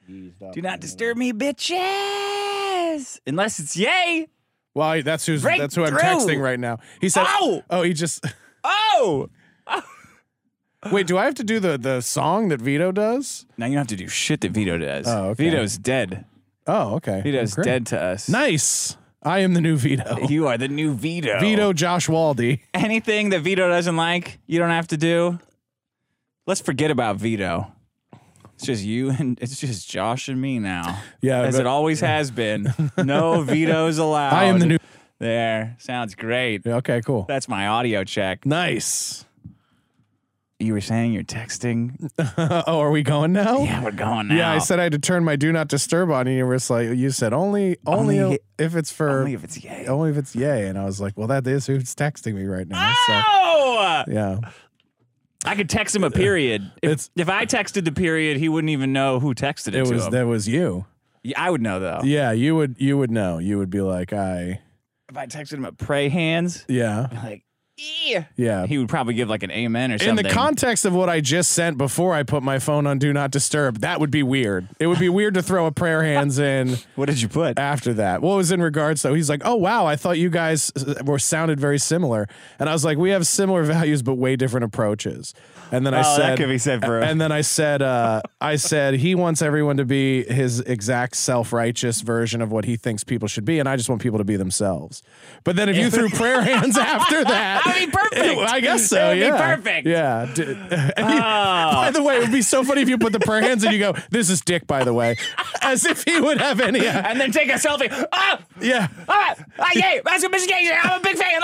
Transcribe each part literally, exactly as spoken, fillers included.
Do not disturb me, bitches. Unless it's Yay. Well, that's who's Break that's who I'm through. texting right now. He said, Oh! oh, he just. Oh! Wait, do I have to do the, the song that Vito does? Now you don't have to do shit that Vito does. Oh, okay. Vito's dead. Oh, okay. Vito's Great. dead to us. Nice. I am the new Vito. You are the new Vito. Vito Josh Waldy. Anything that Vito doesn't like, you don't have to do. Let's forget about Vito. It's just you and it's just Josh and me now. Yeah, as but- it always has been. No vetoes allowed. I am the new. There. Sounds great. Okay, cool. That's my audio check. Nice. You were saying you're texting? Oh, are we going now? Yeah, we're going now. Yeah, I said I had to turn my do not disturb on, and you were just like, you said only, only, Only- if it's for, Only if it's Yay. only if it's yay. And I was like, well, that is who's texting me right now. Oh! So, yeah. I could text him a period. If, It's- if I texted the period, he wouldn't even know who texted it, It to was, him. that was you. Yeah, I would know, though. Yeah, you would, you would know. You would be like, I, If I texted him a pray hands, yeah, like, yeah. yeah. He would probably give like an amen or In something. the context of what I just sent before I put my phone on do not disturb, that would be weird. It would be weird to throw a prayer hands in What did you put? after that. What was in regards though? He's like, oh wow, I thought you guys were sounded very similar, and I was like, we have similar values but way different approaches. And then I Oh, said, that could be said for- and then I said, uh, I said he wants everyone to be his exact self-righteous version of what he thinks people should be, and I just want people to be themselves. But then if you threw prayer hands after that, That'd be perfect. it- I guess so. It would be yeah, perfect. Yeah. D- and you- Oh. By the way, it would be so funny if you put the prayer hands and you go, "This is Dick." By the way, as if he would have any. Uh, And then take a selfie. Ah! yeah. Ah! Ah! Yay! That's a Mister Gay. I'm a big fan.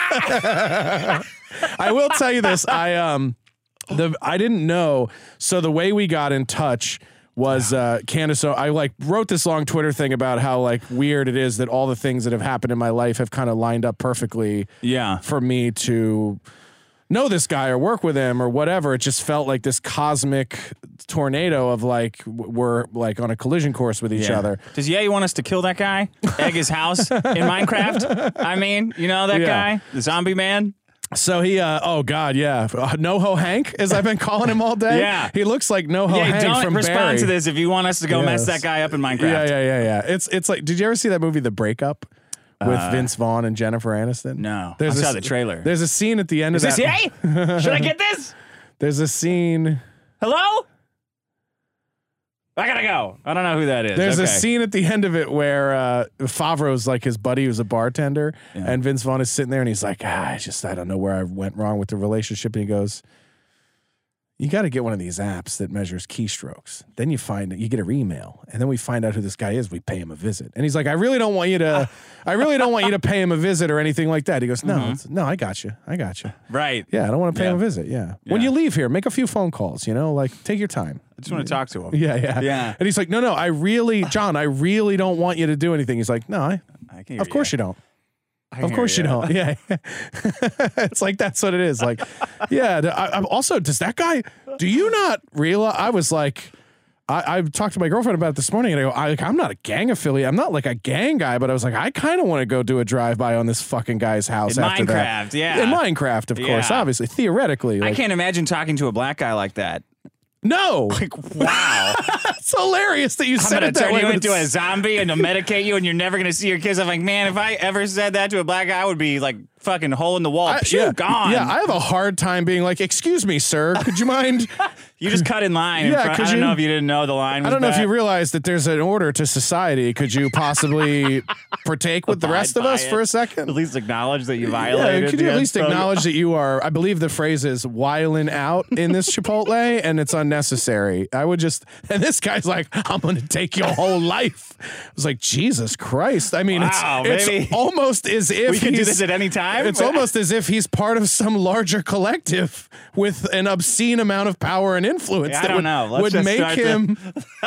Ah! I will tell you this. I um, the I didn't know. So the way we got in touch was uh, Candace. So I like wrote this long Twitter thing about how like weird it is that all the things that have happened in my life have kind of lined up perfectly. Yeah. For me to know this guy or work with him or whatever. It just felt like this cosmic tornado of like w- we're like on a collision course with each Yeah. other. Does Ye want us to kill that guy? Egg his house in Minecraft? I mean, you know that Yeah. guy? The zombie man? So he, uh, oh God, yeah, uh, NoHo Hank, as I've been calling him all day. Yeah. he looks like NoHo Yeah, Hank don't from respond Barry. to this if you want us to go mess Yes. that guy up in Minecraft. Yeah, yeah, yeah, yeah. It's it's like, did you ever see that movie, The Breakup, with Vince Vaughn and Jennifer Aniston? No, There's I a saw s- the trailer. There's a scene at the end Is of this that. Ye? Should I get this? There's a scene. Hello? I gotta go. I don't know who that is. There's a Okay. scene at the end of it where uh, Favreau's like his buddy who's a bartender, and Vince Vaughn is sitting there and he's like, ah, I just I don't know where I went wrong with the relationship, and he goes, you got to get one of these apps that measures keystrokes. Then you find you get an email, and then we find out who this guy is. We pay him a visit, and he's like, I really don't want you to, I really don't want you to pay him a visit or anything like that. He goes, no, it's, no, I got you, I got you. Right. Yeah, I don't want to pay Yeah. him a visit. Yeah. when Yeah. you leave here, make a few phone calls. You know, like take your time. I just want to talk to him. Yeah, yeah, Yeah. And he's like, no, no, I really, John, I really don't want you to do anything. He's like, no, I, I can hear of course you don't. I can Of hear course you don't. Yeah. It's like, that's what it is. Like, yeah. th- I, I'm also, does that guy, do you not realize? I was like, I, I talked to my girlfriend about it this morning, and I go, I, like, I'm not a gang affiliate. I'm not like a gang guy, but I was like, I kind of want to go do a drive by on this fucking guy's house In after Minecraft, that. yeah. In Minecraft, of course, Yeah. obviously, theoretically. I Like, can't imagine talking to a black guy like that. no. Wow. It's hilarious that you I'm said gonna it that turn way. you but into a it's- zombie and to medicate you, and you're never gonna see your kids. I'm like, man, if I ever said that to a black guy, I would be like fucking hole in the wall. I- Phew, yeah, gone. Yeah, I have a hard time being like, excuse me, sir, could you mind? you just cut in line. in Yeah, front. could I don't you- know if you didn't know the line. Was I don't know if bad. you realize that there's an order to society. Could you possibly partake with the Abide rest of by us it. for a At second? least acknowledge that you Yeah, violated. could you the at least unspoken- acknowledge that you are, I believe the phrase is whiling out in this Chipotle and it's unnecessary. I would just, and this guy's like, I'm going to take your whole life. I was like, Jesus Christ. I mean, Wow, it's, maybe- it's almost as if We can do he's- this at any time. It's almost as if he's part of some larger collective with an obscene amount of power and influence I that don't would, know. Let's would just make start the- him.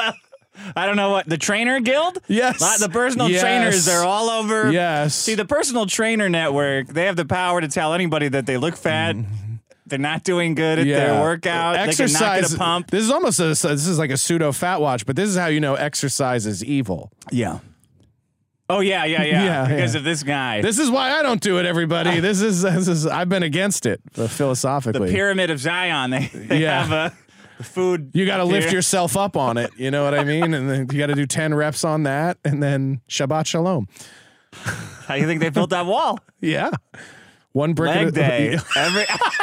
I don't know what the trainer guild. Yes. Lot- the personal Yes. trainers. They're all over. Yes. See, the personal trainer network. They have the power to tell anybody that they look fat. They're not doing good at their workout. They can not get a pump. This is almost a, this is like a pseudo fat watch, but this is how you know exercise is evil. Yeah. Oh yeah, yeah, yeah. Yeah, because yeah. of this guy. This is why I don't do it, everybody. This is this is I've been against it uh, the philosophically. pyramid of Zion. They, they Yeah. have a The food. You got to lift here. yourself up on it. You know what I mean? And then you got to do ten reps on that, and then Shabbat Shalom. How do you think they built that wall? Yeah, one brick Leg at a day. Every.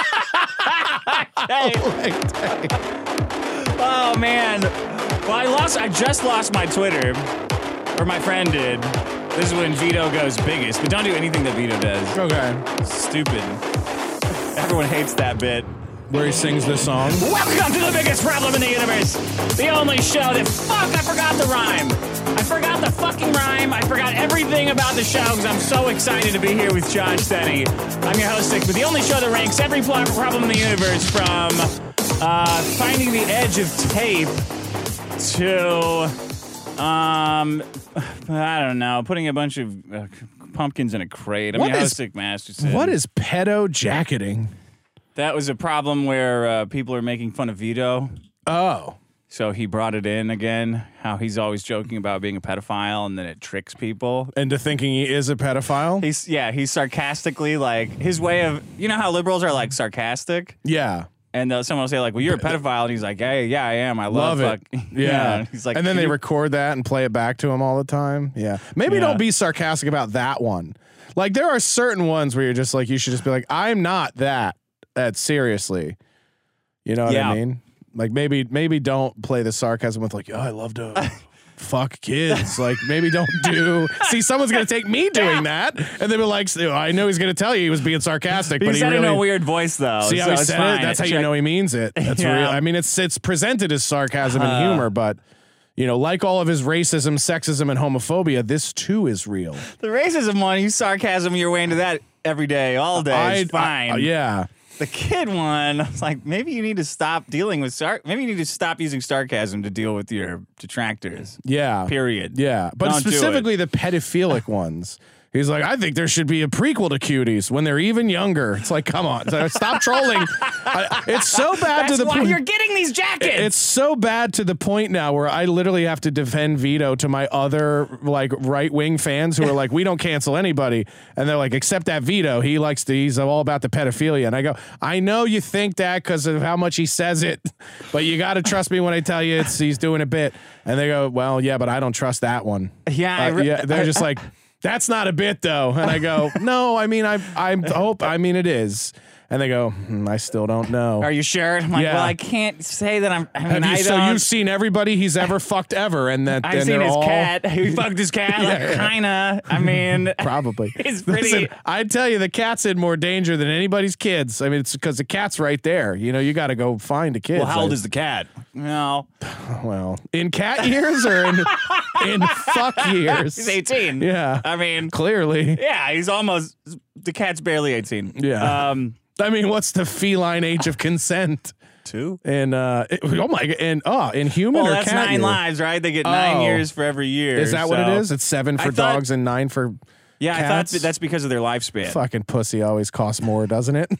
Okay. Leg day. Oh man. Well, I lost. I just lost my Twitter, or my friend did. This is when Vito goes biggest, but don't do anything that Vito does. Okay. It's stupid. Everyone hates that bit. Where he sings this song. Welcome to the biggest problem in the universe. The only show that fuck. I forgot the rhyme. I forgot the fucking rhyme. I forgot everything about the show because I'm so excited to be here with Josh Denny. I'm your host, Nick, but the only show that ranks every pl- problem in the universe from uh, finding the edge of tape to, um, I don't know, putting a bunch of uh, pumpkins in a crate. I What mean, how is- sick Masterson. What is pedo jacketing? That was a problem where uh, people are making fun of Vito. Oh. So he brought it in again, how he's always joking about being a pedophile and then it tricks people. Into thinking he is a pedophile? He's, yeah, he's sarcastically like, his way of, you know how liberals are like sarcastic? Yeah. And uh, someone will say like, well, you're a pedophile. And he's like, yeah, yeah, I am. I love, Love it. fuck. Yeah. And he's like, and then "Can they you-" record that and play it back to him all the time. Yeah. Maybe Yeah. don't be sarcastic about that one. Like, there are certain ones where you're just like, you should just be like, I'm not that. That seriously. You know what Yeah. I mean? Like, maybe maybe don't play the sarcasm with like, oh, I love to fuck kids. Like, maybe don't do. See, someone's gonna take me doing that, and they'll be like, I know he's gonna tell you he was being sarcastic, He but he said it really. in a weird voice though. See how so he it's said fine. it? That's how you Check- know he means it. That's Yeah. real. I mean, it's it's presented as sarcasm and Uh. humor, but you know, like all of his racism, sexism, and homophobia, this too is real. The racism one, you sarcasm your way into that every day, all day. I- It's fine. I- yeah. The kid one, I was like, maybe you need to stop dealing with sar. Maybe you need to stop using sarcasm to deal with your detractors. Yeah. Period. Yeah. But Don't do it. specifically the pedophilic ones. He's like, I think there should be a prequel to Cuties when they're even younger. It's like, come on, stop trolling. I, it's so bad That's to the why point. you're getting these jackets. It's so bad to the point now where I literally have to defend Vito to my other like right wing fans who are like, we don't cancel anybody, and they're like, except that Vito, he likes to, he's all about the pedophilia, and I go, I know you think that because of how much he says it, but you got to trust me when I tell you it's he's doing a bit, and they go, well, yeah, but I don't trust that one. yeah, I Uh, re- yeah, they're just like, that's not a bit though, and I go, no, I mean, I I hope, I mean, it is. And they go, hmm, I still don't know. Are you sure? I'm like, Yeah. well, I can't say that I'm. I mean, Have you, I so don't. you've seen everybody he's ever fucked ever, and that I've and seen they're his all cat. He fucked his cat. Yeah, like, yeah. kinda. I mean, probably. It's pretty- Listen, I tell you, the cat's in more danger than anybody's kids. I mean, it's because the cat's right there. You know, you got to go find a kid. well, how old is the cat? No, well in cat years or in in fuck years? he's eighteen. Yeah, I mean, clearly. yeah, he's almost. The cat's barely eighteen. Yeah. Um, I mean, what's the feline age of consent? two. And uh, it- oh my, god, and oh, in human Well, or that's cat nine year? lives, right? They get nine Oh. years for every year. Is that what it so- is? It's seven I for thought- dogs and nine for Yeah, I thought cats? that that's because of their lifespan. fucking pussy. Always costs more, doesn't it?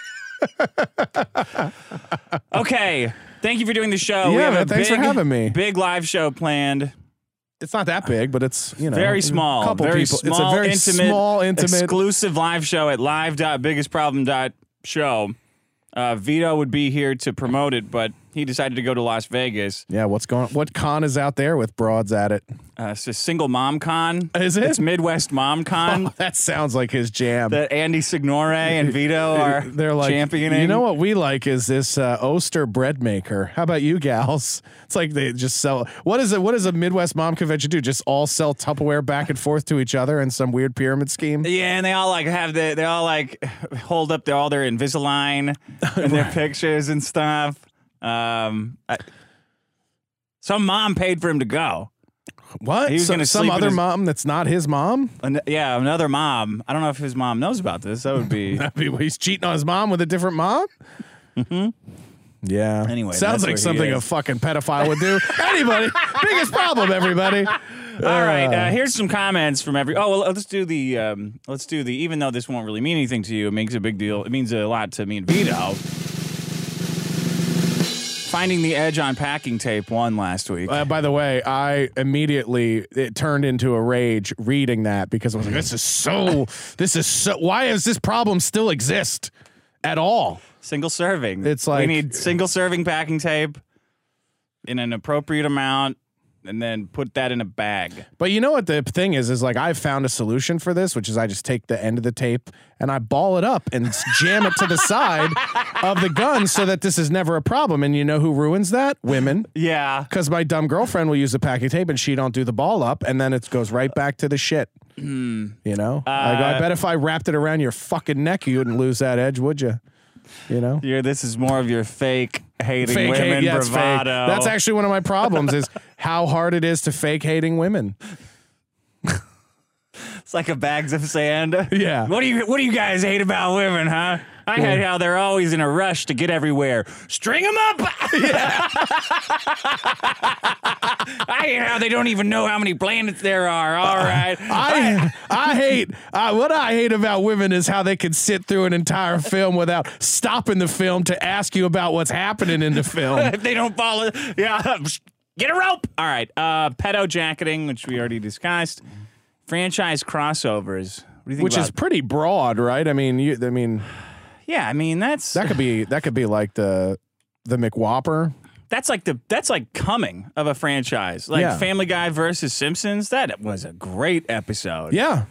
Okay. Thank you for doing the show. Yeah, we have man, a thanks for big, having me. Big live show planned. It's not that big, but it's you know Very a small. couple very people. small, it's a very intimate, small, intimate. exclusive live show at live dot biggest problem dot show. Uh, Vito would be here to promote it, but he decided to go to Las Vegas. Yeah, what's going? What con is out there with broads at it? Uh, it's a single mom con. Is it? It's Midwest Mom Con. Oh, that sounds like his jam. That Andy Signore and Vito are They're like, championing. you know what we like is this uh, Oster bread maker. How about you gals? It's like they just sell. What is it? What does a Midwest mom convention do? Just all sell Tupperware back and forth to each other in some weird pyramid scheme? Yeah, and they all like have the they all like hold up their all their Invisalign and their pictures and stuff. Um, I, some mom paid for him to go. What? He was So- gonna some sleep in other his- mom that's not his mom? An- yeah, another mom. I don't know if his mom knows about this. That would be. I mean, he's cheating on his mom with a different mom? Mm-hmm. Yeah. Anyway, that's sounds where like he something is. a fucking pedophile would do. Anybody, biggest problem, everybody. All right, uh, here's some comments from every. Oh, well, let's do the. Um, let's do the. Even though this won't really mean anything to you, it makes a big deal. It means a lot to me and Vito. Finding the edge on packing tape won last week. Uh, by the way, I immediately it turned into a rage reading that because I was like, "This is so. This is so. Why does this problem still exist at all?" Single serving. It's we like- need single serving packing tape. in an appropriate amount and then put that in a bag. But you know what the thing is, is like I've found a solution for this, which is I just take the end of the tape and I ball it up and jam it to the side of the gun so that this is never a problem. And you know who ruins that? Women. Yeah. Because my dumb girlfriend will use a pack of tape and she don't do the ball up and then it goes right back to the shit. Mm. You know? Uh, I, go, I bet if I wrapped it around your fucking neck, you wouldn't lose that edge, would you? You know? Yeah, this is more of your fake hating Fake women hate, yeah, it's bravado. fake. That's actually one of my problems is how hard it is to fake hating women. It's like a bags of sand. Yeah. What do you What do you guys hate about women, huh? I hate how they're always in a rush to get everywhere. String them up. Yeah. I hate how they don't even know how many planets there are. All right. I I hate uh, what I hate about women is how they can sit through an entire film without stopping the film to ask you about what's happening in the film. If they don't follow, yeah, get a rope. All right. Uh, pedo jacketing, which we already discussed. Franchise crossovers. What do you think Which about is pretty broad, right? I mean, you, I mean, Yeah, I mean that's that could be that could be like the the McWhopper. that's like the that's like coming of a franchise. Like Yeah. Family Guy versus Simpsons. That was a great episode. Yeah,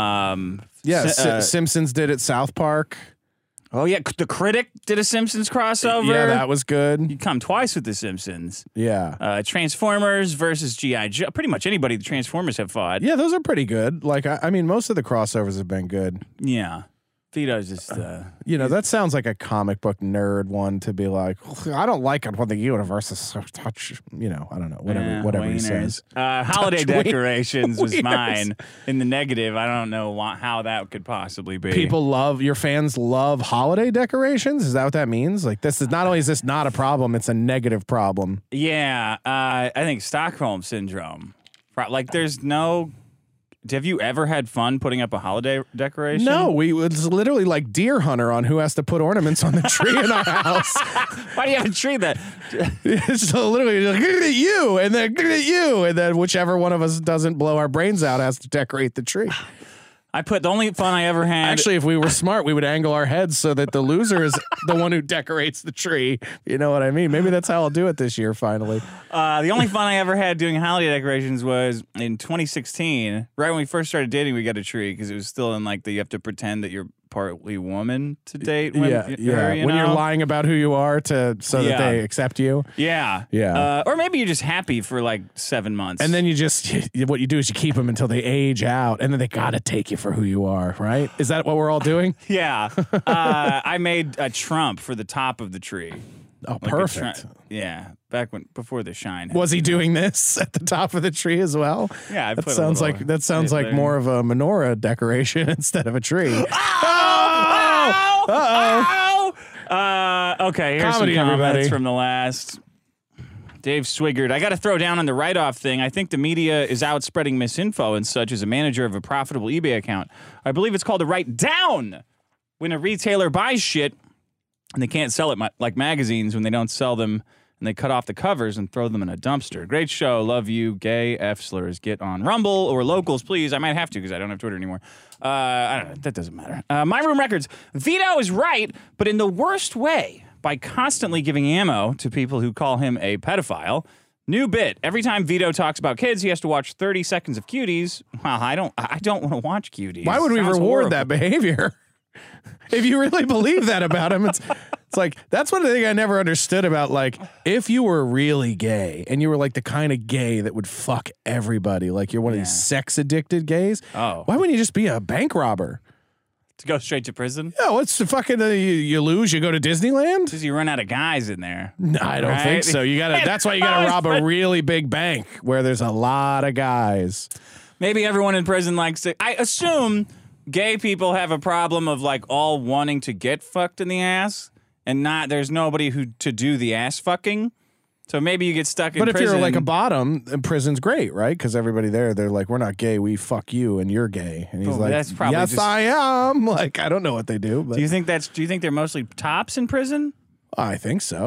Um. yeah. Si- Si- uh, Simpsons did it. South Park. oh yeah, the Critic did a Simpsons crossover. Yeah, that was good. You come twice with the Simpsons. Yeah, Uh, Transformers versus G I Joe. Pretty much anybody the Transformers have fought. yeah. Those are pretty good. Like, I, I mean, most of the crossovers have been good. Yeah. Vito's just. Uh, You know, that sounds like a comic book nerd one to be like, I don't like it when the universe is so touch. You know, I don't know, whatever, Yeah, whatever he wieners. says. Uh, holiday Touch wien- decorations was wieners. mine in the negative. I don't know why, how that could possibly be. People love your fans love holiday decorations. Is that what that means? Like, this is not only is this not a problem, it's a negative problem. Yeah, uh, I think Stockholm syndrome. Pro- Like, there's no. Have you ever had fun putting up a holiday decoration? No, we it's literally like Deer Hunter on who has to put ornaments on the tree in our house. Why do you have a tree that? It's literally like, look at you, and then look at you, and then whichever one of us doesn't blow our brains out has to decorate the tree. I put the only fun I ever had. Actually, if we were smart, we would angle our heads so that the loser is the one who decorates the tree. You know what I mean? Maybe that's how I'll do it this year, finally. Uh, the only fun I ever had doing holiday decorations was in twenty sixteen. Right when we first started dating, we got a tree because it was still in like the you have to pretend that you're partly woman to date. When, yeah, her, yeah. you When know? you're lying about who you are to so Yeah. that they accept you. Yeah, Yeah. Uh, or maybe you're just happy for like seven months, And then you just, what you do is you keep them until they age out, and then they got to take you for who you are, right? Is that what we're all doing? yeah. uh, I made a Trump for the top of the tree. Oh, Like a perfect. Trump- yeah, back when before the shine. Was he doing this at the top of the tree as well? Yeah, I that put a sounds little like that sounds bit like there. more of a menorah decoration instead of a tree. Oh! Uh-oh. Oh! Uh, okay, here's Comedy, some comments everybody. from the last. Dave Swigert, I got to throw down on the write-off thing. I think the media is out spreading misinfo and such as a manager of a profitable eBay account. I believe it's called a write-down when a retailer buys shit and they can't sell it ma- like magazines when they don't sell them and they cut off the covers and throw them in a dumpster. Great show. Love you. Gay F slurs. Get on Rumble or Locals, please. I might have to because I don't have Twitter anymore. Uh, I don't know. That doesn't matter. Uh, My Room Records. Vito is right, but in the worst way, by constantly giving ammo to people who call him a pedophile. New bit. Every time Vito talks about kids, he has to watch thirty seconds of Cuties. Well, I don't I don't want to watch Cuties. Why would we Sounds reward horrible. that behavior? If you really believe that about him, it's it's like that's one thing I never understood about like if you were really gay and you were like the kind of gay that would fuck everybody, like you're one of these sex addicted gays. Oh. Why wouldn't you just be a bank robber? To go straight to prison? Yeah, what's the fucking uh, you, you lose? You go to Disneyland? Because you run out of guys in there. No, I don't Right? think so. You gotta. That's why you gotta rob a really big bank where there's a lot of guys. Maybe everyone in prison likes it. I assume gay people have a problem of like all wanting to get fucked in the ass and not there's nobody who to do the ass fucking. So maybe you get stuck in But if prison. you're like a bottom, then prison's great, right? Because everybody there, they're like, we're not gay, we fuck you, and you're gay. And he's Oh, like, that's probably yes, just- I am. Like, I don't know what they do, but Do you think that's do you think they're mostly tops in prison? I think so.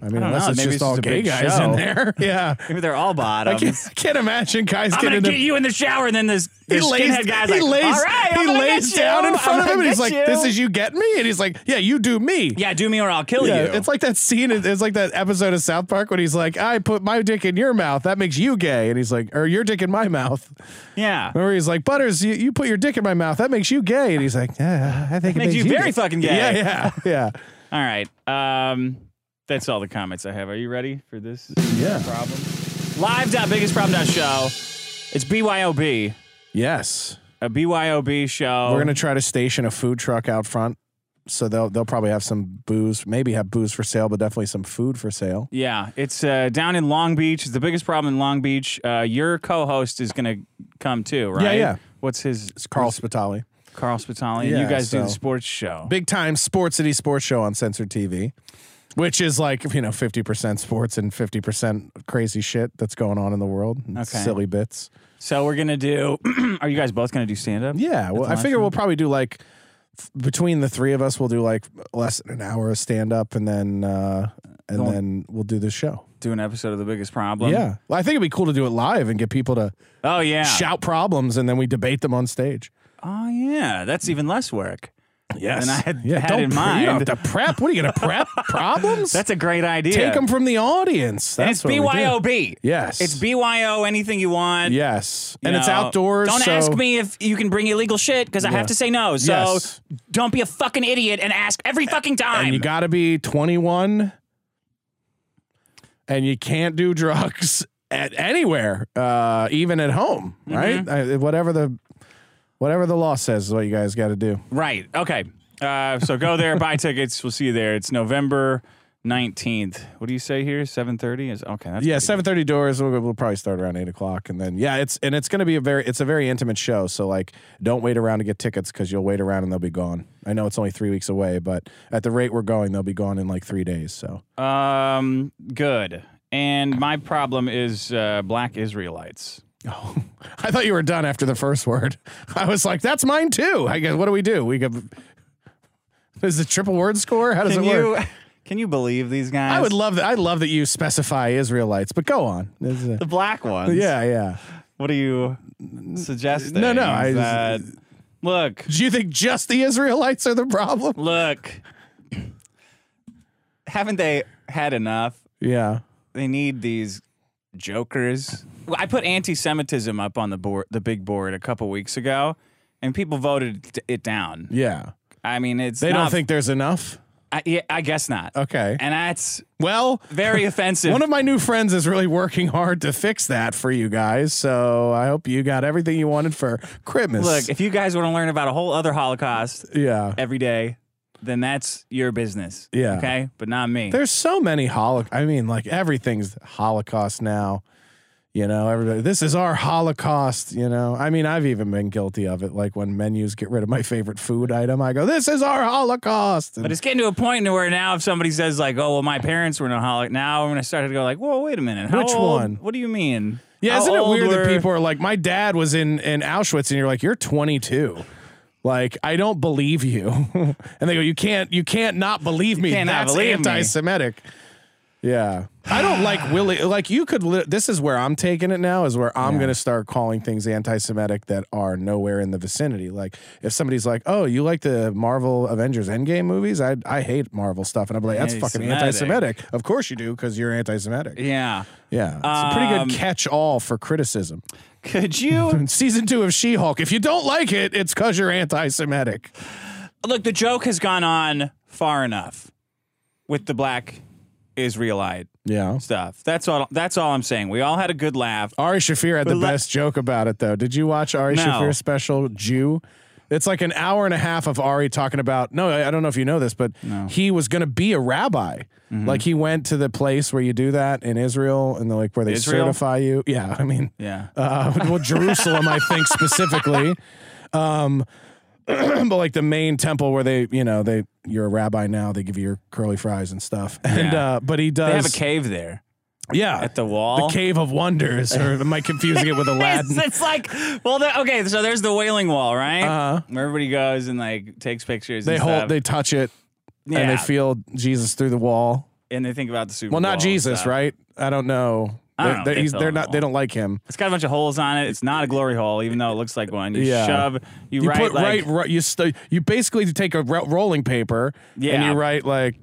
I mean, I don't unless know. it's Maybe just it's all just a gay big guys show. in there. Yeah. Maybe they're all I bottoms. can't, I can't imagine guys I'm get gonna into. get you in the shower, and then this, He this lays, skinhead guy's he like, lays, all right, I'm he gonna lays get down you. in front I'm of him, and gonna he's get like, you. "This is you getting me?" And he's like, "Yeah, you do me." Yeah, do me or I'll kill Yeah, you. it's like that scene. It's like that episode of South Park when he's like, "I put my dick in your mouth. That makes you gay." And he's like, "Or your dick in my mouth." yeah. Or he's like, "Butters, you, you put your dick in my mouth. That makes you gay." And he's like, "Yeah, I think it Makes makes you very fucking gay. Yeah, yeah, yeah. All right. Um, that's all the comments I have. Are you ready for this? Yeah. Problem. Live.biggestproblem.show. It's B Y O B. Yes. A B Y O B show. We're gonna try to station a food truck out front, so they'll they'll probably have some booze, maybe have booze for sale, but definitely some food for sale. Yeah, it's uh, down in Long Beach. It's the biggest problem in Long Beach. Uh, your co-host is going to come too, right? Yeah, yeah. What's his? It's Carl Spitali, Carl Spitali. Yeah, you guys do so- the sports show. big time Sports City sports show on Censored T V, which is like you know fifty percent sports and fifty percent crazy shit that's going on in the world, and Okay. silly bits. So we're gonna do. Are you guys both gonna do stand up? Yeah, well, I figure we'll probably do like f- between the three of us, we'll do like less than an hour of stand up, and then uh, and Go on. then we'll do the show. do an episode of The Biggest Problem. Yeah, well, I think it'd be cool to do it live and get people to Oh yeah. shout problems, and then we debate them on stage. Oh yeah. That's even less work. Yes, than I had, yeah, had don't in pre- mind. You don't have to prep. What are you going to prep problems? That's a great idea. Take them from the audience. And That's it's what we B Y O do. B. Yes, It's B Y O. Anything you want. yes, You and it's know, outdoors. Don't so ask me if you can bring illegal shit because I Yeah. have to say no. So Yes. don't be a fucking idiot and ask every fucking time. And you got to be twenty-one, and you can't do drugs at anywhere, uh, even at home, Mm-hmm. right? I, whatever the whatever the law says is what you guys got to do. Right. Okay. Uh, so go there, buy tickets. We'll see you there. It's November nineteenth. What do you say here? seven thirty is okay. That's Yeah, pretty seven thirty doors. We'll, we'll probably start around eight o'clock, and then yeah, it's and it's going to be a very it's a very intimate show. So like, don't wait around to get tickets because you'll wait around and they'll be gone. I know it's only three weeks away, but at the rate we're going, they'll be gone in like three days. So good. Um, good. And my problem is uh, black Israelites. oh, I thought you were done after the first word. I was like, that's mine too. I guess what do we do? We give is it triple word score? How does Can it work? you can you believe these guys? I would love that. I love that you specify Israelites, but go on. This is a- the black ones. yeah, yeah. What are you suggesting? No, no, I That, just- look, Do you think just the Israelites are the problem? look. Haven't they had enough? Yeah. They need these jokers. Well, I put anti-Semitism up on the board, the big board, a couple weeks ago, and people voted it down. Yeah. I mean, it's They not, don't think there's enough? I, yeah, I guess not. Okay. And that's Well, very offensive. one of my new friends is really working hard to fix that for you guys. So I hope you got everything you wanted for Christmas. Look, if you guys want to learn about a whole other Holocaust yeah. every day, then that's your business. Yeah. Okay, but not me. There's so many holocaust. I mean, like everything's Holocaust now. You know, everybody, this is our Holocaust, you know. I mean, I've even been guilty of it. Like when menus get rid of my favorite food item, I go, this is our Holocaust. And But it's getting to a point where now if somebody says like, oh, well, my parents were in a Holocaust, now I'm going to start to go like, whoa, wait a minute. How Which old- one? What do you mean? yeah, How isn't it old weird that were- people are like, my dad was in, in Auschwitz, and you're like, you're twenty-two. Like, I don't believe you. And they go, you can't, you can't not believe me. can't not That's believe me." anti-Semitic. Yeah. I don't like Willie. Like you could, li- this is where I'm taking it now is where I'm Yeah. going to start calling things anti-Semitic that are nowhere in the vicinity. Like if somebody's like, oh, you like the Marvel Avengers Endgame movies? I I hate Marvel stuff. And I'm like, that's fucking Anti-Semitic. anti-Semitic. Of course you do because you're anti-Semitic. Yeah. Yeah. It's a pretty Um, good catch-all for criticism. Could you Season two of She-Hulk. If you don't like it, it's because you're anti-Semitic. look? The joke has gone on far enough with the black Israelite Yeah. stuff. That's all. That's all I'm saying. We all had a good laugh. Ari Shafir had the But le- best joke about it, though. Did you watch Ari No. Shafir's special, Jew? It's like an hour and a half of Ari talking about, no, I I don't know if you know this, but No. he was going to be a rabbi. Mm-hmm. Like he went to the place where you do that in Israel and they're like where they Israel? certify you. Yeah, I mean, Yeah. uh, well, Jerusalem, I think specifically. Um, but like the main temple where they, you know, they you're a rabbi now, they give you your curly fries and stuff. And Yeah. uh, but he does They have a cave there yeah, at the wall. the Cave of Wonders, or am I confusing it with Aladdin? It's, it's like, well, the, okay. So there's the Wailing Wall, right? Uh-huh. Where everybody goes and like takes pictures. They and hold, stuff. they touch it, yeah. and they feel Jesus through the wall. and they think about the Super Well, Bowl. not Jesus, stuff. right? I don't know. I don't know. They're, They he's, fill they're in not. the They hole. don't like him. It's got a bunch of holes on it. It's not a glory hole, even though it looks like one. You Yeah. shove, you, You write put like, right, right. You st- You basically take a ro- rolling paper and Yeah. you write like,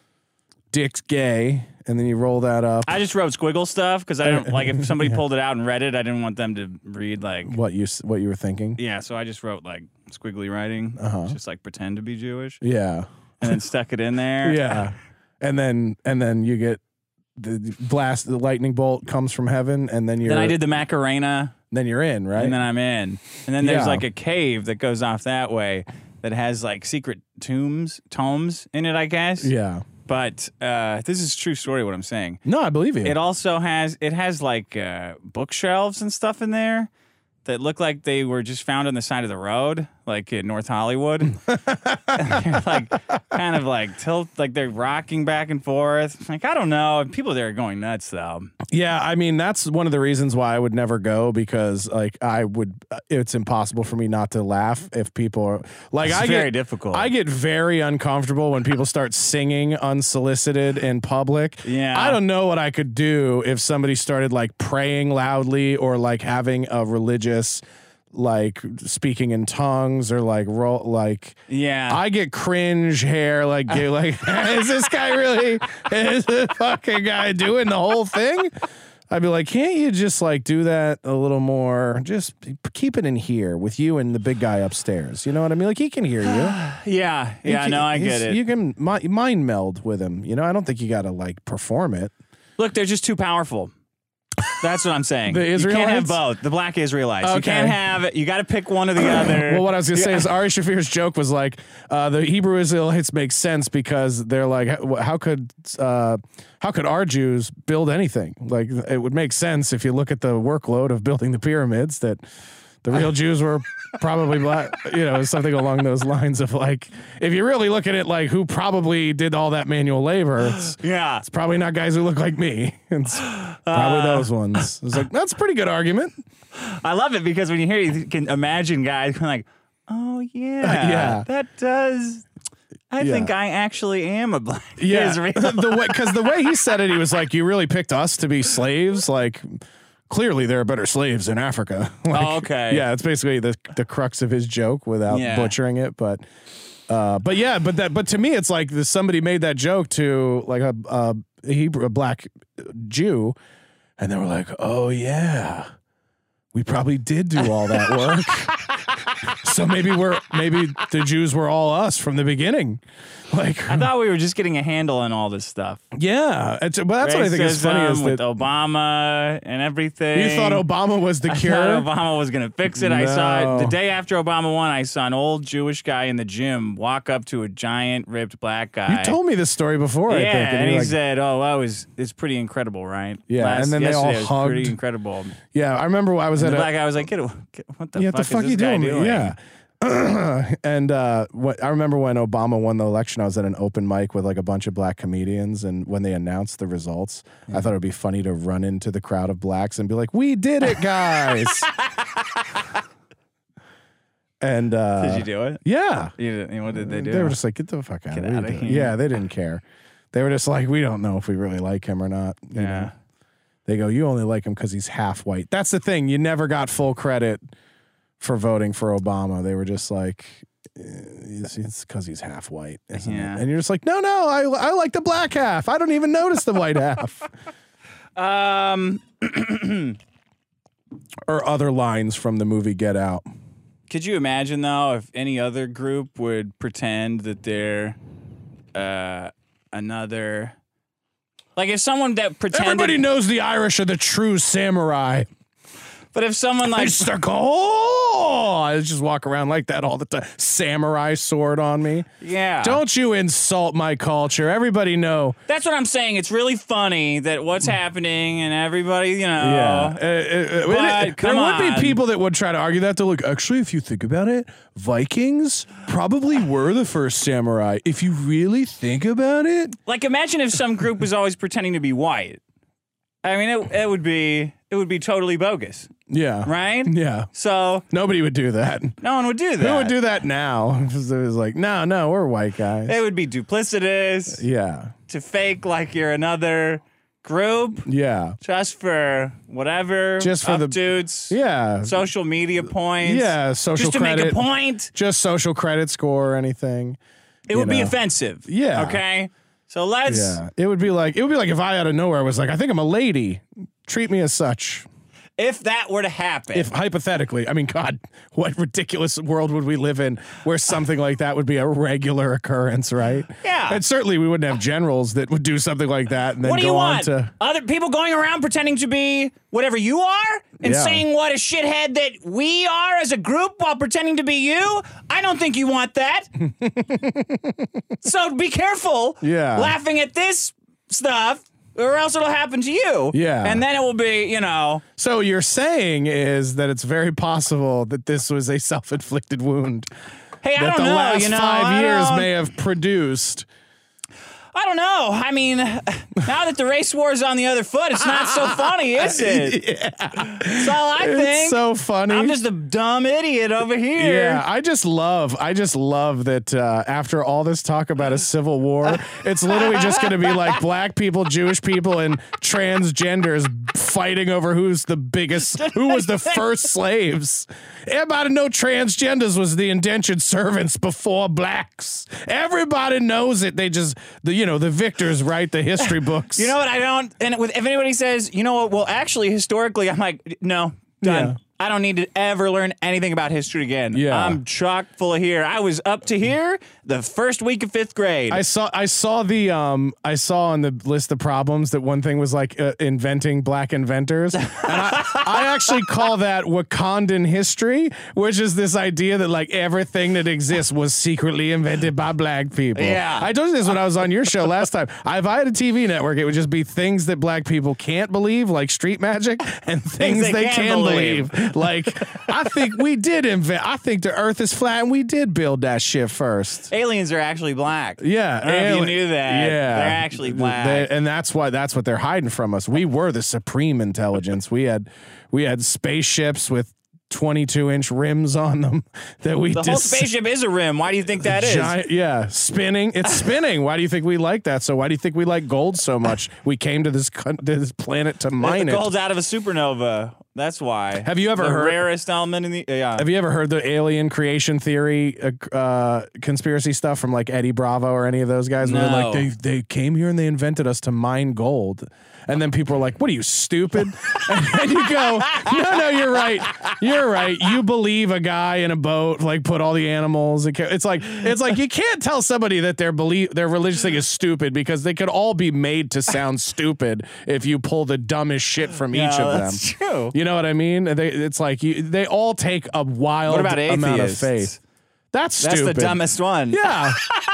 "Dick's gay," and then you roll that up. I just wrote squiggle stuff because I don't like if somebody pulled it out and read it, I didn't want them to read like, what you s- what you were thinking? yeah. So I just wrote like squiggly writing, Uh-huh. just like pretend to be Jewish, Yeah. and then stuck it in there. Yeah, and then and then you get the blast. The lightning bolt comes from heaven, and then you're Then I did the Macarena, then you're in, right? and then I'm in. And then there's Yeah. like a cave that goes off that way that has like secret tombs, tomes in it, I guess. yeah. But uh, this is true story. What I'm saying. No, I believe you. It also has it has like uh, bookshelves and stuff in there that look like they were just found on the side of the road, like in North Hollywood. They're like kind of like tilt, like they're rocking back and forth. Like I don't know. People there are going nuts though. Yeah, I mean that's one of the reasons why I would never go because like I would. It's impossible for me not to laugh if people are like It's I very get difficult. I get very uncomfortable when people start singing unsolicited in public. Yeah. I don't know what I could do if somebody started like praying loudly or like having a religious like speaking in tongues or like roll like Yeah. I get cringe hair like you like is this guy really is this fucking guy doing the whole thing? I'd be like, can't you just like do that a little more? Just keep it in here with you and the big guy upstairs. You know what I mean? Like he can hear you. yeah. Yeah. You can- No, I he's- get it. You can mi- mind meld with him. You know, I don't think you got to like perform it. Look, they're just too powerful. That's what I'm saying. The You can't have Israelites? both. The black Israelites. You Okay. can't have. You got to pick one or the other. Well, what I was gonna say is Ari Shafir's joke was like uh, the Hebrew Israelites make sense because they're like, how how could uh, how could our Jews build anything? Like it would make sense if you look at the workload of building the pyramids that the real Jews were probably black. You know, something along those lines of like, if you really look at it like who probably did all that manual labor, it's, yeah. it's probably not guys who look like me. It's probably Uh. those ones. It's like that's a pretty good argument. I love it because when you hear it, you can imagine guys going like, oh, yeah. Yeah. That does. I Yeah. think I actually am a black Yeah, Israel. the way because the way he said it, he was like, "You really picked us to be slaves." Like, clearly there are better slaves in Africa. Like, Oh, okay. Yeah, it's basically the the crux of his joke without Yeah. butchering it. But, uh, but yeah, but that but to me, it's like this, somebody made that joke to like a, a Hebrew, a black Jew, and they were like, "Oh yeah, we probably did do all that work." So maybe we're maybe the Jews were all us from the beginning. Like I thought we were just getting a handle on all this stuff. yeah, it's, but that's what I think is funny Racism is with that Obama and everything. you thought Obama was the I cure. thought Obama was going to fix it. I saw No. it the day after Obama won. I saw an old Jewish guy in the gym walk up to a giant ripped black guy. You told me this story before, yeah, I think, and, you're he like, said, "Oh, that was it's pretty incredible, right?" Yeah, Last, and then they all yesterday was Pretty hugged. incredible. yeah, I remember I was And at the a, black guy was like, "Get, a, get what the yeah, fuck what the fuck is you this guy doing? doing?" Yeah. and uh, what I remember when Obama won the election, I was at an open mic with like a bunch of black comedians, and when they announced the results, I thought it'd be funny to run into the crowd of blacks and be like, "We did it, guys!" and uh, Did you do it? yeah, You didn't, what did they do? They were just like, "Get the fuck out Get of outta here!" here. Yeah, they didn't care. They were just like, "We don't know if we really like him or not." you yeah. know? They go, "You only like him because he's half white." That's the thing. You never got full credit for voting for Obama. They were just like, eh, it's because he's half white, isn't Yeah. it? And you're just like, no, no, I, I like the black half. I don't even notice the white half. Um, Or other lines from the movie Get Out. could you imagine though if any other group would pretend that they're uh another, like if someone that pretended, Everybody knows the Irish are the true samurai. but if someone I like just start going, oh, I just walk around like that all the time. Samurai sword on me. yeah, Don't you insult my culture. Everybody know. That's what I'm saying. It's really funny that what's happening and everybody, you know. Yeah. Uh, uh, But, uh, there come would be on. people that would try to argue that. They're like, actually, if you think about it, Vikings probably were the first samurai. If you really think about it. Like, imagine if some group was always pretending to be white. I mean, it, it would be it would be totally bogus. Yeah. Right? Yeah. So nobody would do that. no one would do that. Who would do that now? It was like, no, no, we're white guys. It would be duplicitous Yeah. to fake like you're another group Yeah. just for whatever. Just for the- dudes. Yeah. Social media points. Yeah, social Just to credit. make a point. Just social credit score or anything. It you would be know. offensive. Yeah. Okay. So let's. Yeah. It would be like it would be like if I out of nowhere was like, I think I'm a lady. Treat me as such. If that were to happen. If hypothetically, I mean, God, what ridiculous world would we live in where something like that would be a regular occurrence, right? Yeah. And certainly we wouldn't have generals that would do something like that and then what do go you on want? to. Other people going around pretending to be whatever you are and Yeah. saying what a shithead that we are as a group while pretending to be you? I don't think you want that. So be careful Yeah. laughing at this stuff or else it'll happen to you. Yeah. And then it will be, you know. So you're saying is that it's very possible that this was a self-inflicted wound Hey, I that don't the know. last you know, five I years don't- may have produced. I don't know. I mean, now that the race war is on the other foot, it's not so funny, is it? Yeah. That's all I It's think. so funny. I'm just a dumb idiot over here. Yeah, I just love, I just love that uh, after all this talk about a civil war, it's literally just going to be like black people, Jewish people, and transgenders fighting over who's the biggest, who was the first slaves. Everybody know transgenders was the indentured servants before blacks. Everybody knows it. They just, the you know, the victors write the history books. You know what? I don't. And with, if anybody says, you know what? Well, actually, historically, I'm like, no, done. Yeah. I don't need to ever learn anything about history again. Yeah. I'm chock full of here. I was up to here the first week of fifth grade. I saw I saw the um I saw on the list of problems that one thing was like uh, inventing black inventors, and I, I actually call that Wakandan history, which is this idea that like everything that exists was secretly invented by black people. Yeah. I told you this when I was on your show last time. If I had a T V network, it would just be things that black people can't believe, like street magic, and things, they they, can can believe. believe. Like I think we did invent. I think the Earth is flat, and we did build that shit first. Aliens are actually black. Yeah, I don't know if you alien- knew that. Yeah, They're actually black. They- and that's why that's what they're hiding from us. We were the supreme intelligence. We had we had spaceships with twenty-two inch rims on them that we the whole dis- spaceship is a rim. Why do you think that is? Giant, yeah, spinning. It's spinning. Why do you think we like that? So why do you think we like gold so much? We came to this con- to this planet to mine the it. gold's out of a supernova. That's why. Have you ever the heard- rarest element in the? Yeah. Have you ever heard the alien creation theory uh, uh, conspiracy stuff from like Eddie Bravo or any of those guys? Where they're No. like they they came here and they invented us to mine gold, and then people are like, "What are you, stupid?" And you go, "No, no, you're right. You're right. You believe a guy in a boat like put all the animals." It's like it's like you can't tell somebody that their belief their religious thing is stupid because they could all be made to sound stupid if you pull the dumbest shit from each Yeah, of them. that's true. You know what I mean? They, it's like you, they all take a wild What about amount of atheists? faith. That's That's stupid. the dumbest one. Yeah,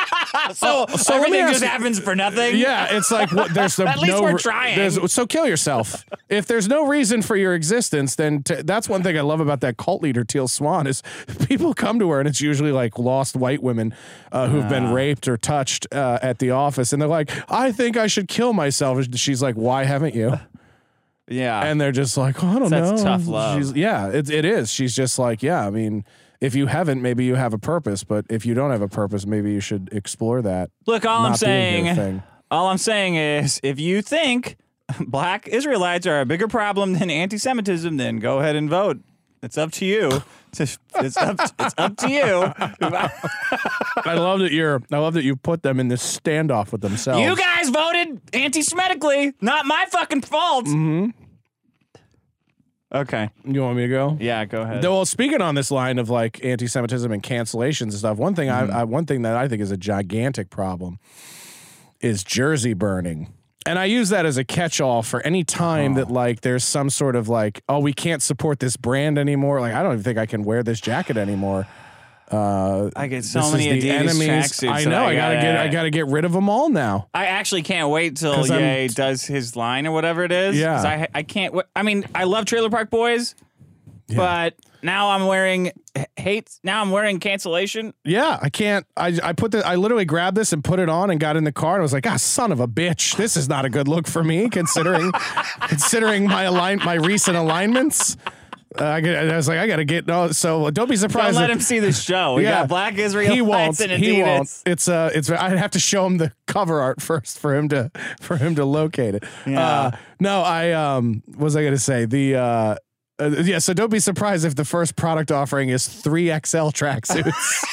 So, Oh, so let me everything ask just you- happens for nothing. yeah. It's like what, there's the, At least no. we're re- trying. there's- so kill yourself. If there's no reason for your existence, then t- that's one thing I love about that cult leader Teal Swan is people come to her and it's usually like lost white women uh, who've been raped or touched uh, at the office, and they're like, "I think I should kill myself." And she's like, "Why haven't you?" Yeah. And they're just like, oh, I don't That's know. tough love. She's, yeah, it, it is. She's just like, yeah, I mean, if you haven't, maybe you have a purpose. But if you don't have a purpose, maybe you should explore that. Look, all I'm not being here saying, thing. all I'm saying is, if you think black Israelites are a bigger problem than anti-Semitism, then go ahead and vote. It's up to you. It's up. It's up to you. I love that you're, I love that you put them in this standoff with themselves. You guys voted anti-Semitically. Not my fucking fault. Mm-hmm. Okay. You want me to go? Yeah, go ahead. Well, speaking on this line of like anti-Semitism and cancellations and stuff, one thing Mm-hmm. I, I one thing that I think is a gigantic problem is jersey burning. And I use that as a catch-all for any time Oh. that like there's some sort of like, oh, we can't support this brand anymore. Like I don't even think I can wear this jacket anymore. Uh, I get so this many is the Adidas enemies. tracksuits I that know. I, gotta gotta- get. I gotta get rid of them all now. I actually can't wait till 'Cause I'm- Ye does his line or whatever it is. Yeah. 'Cause I I can't. w- I mean, I love Trailer Park Boys, but now I'm wearing h- hate. Now I'm wearing cancellation. Yeah, I can't. I I put the. I literally grabbed this and put it on and got in the car and was like, ah, son of a bitch, this is not a good look for me considering considering my align my recent alignments. Uh, I, I was like, I gotta get. No, so don't be surprised. Don't let if, him see the show. We Yeah. got Black Israel. He won't. And He Adidas. won't. It's uh, it's. I'd have to show him the cover art first for him to for him to locate it. Yeah. Uh, no, I um, what was I gonna say? The uh, uh, yeah. So don't be surprised if the first product offering is three X L tracksuits.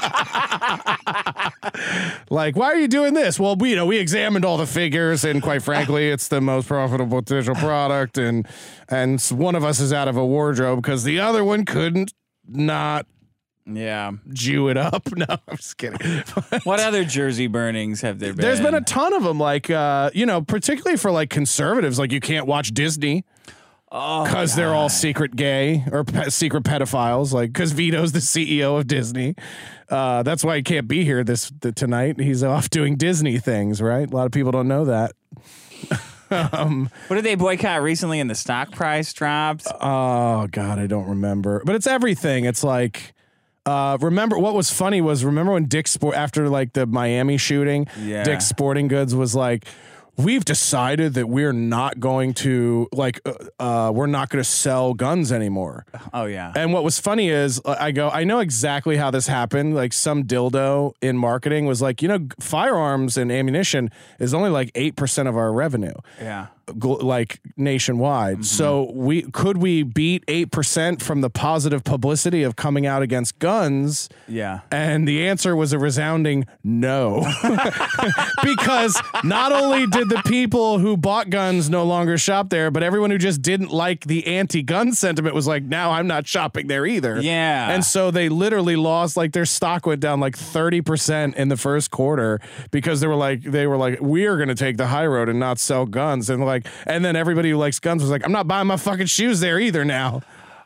Like, why are you doing this? Well, we you know we examined all the figures, and quite frankly, it's the most profitable potential product, and and one of us is out of a wardrobe because the other one couldn't not Yeah. Jew it up. No, I'm just kidding. What other jersey burnings have there been? There's been a ton of them, like uh, you know, particularly for like conservatives, like you can't watch Disney. Oh, Because they're all secret gay or pe- secret pedophiles, like because Vito's the C E O of Disney. Uh, that's why he can't be here this th- tonight. He's off doing Disney things, right? A lot of people don't know that. um, What did they boycott recently and the stock price dropped? oh God, I don't remember. But it's everything. It's like. Uh, remember what was funny was remember when Dick's Sport after like the Miami shooting, Yeah. Dick's Sporting Goods was like, we've decided that we're not going to like, uh, uh we're not going to sell guns anymore. Oh, yeah. And what was funny is uh, I go, I know exactly how this happened. Like some dildo in marketing was like, you know, firearms and ammunition is only like eight percent of our revenue. Yeah. Gl- like nationwide. So we could we beat eight percent from the positive publicity of coming out against guns? Yeah. And the answer was a resounding no. Because not only did the people who bought guns no longer shop there, but everyone who just didn't like the anti-gun sentiment was like, now I'm not shopping there either. Yeah. And so they literally lost, like their stock went down like thirty percent in the first quarter because they were like, they were like, we are going to take the high road and not sell guns. And like, and then everybody who likes guns was like, I'm not buying my fucking shoes there either now.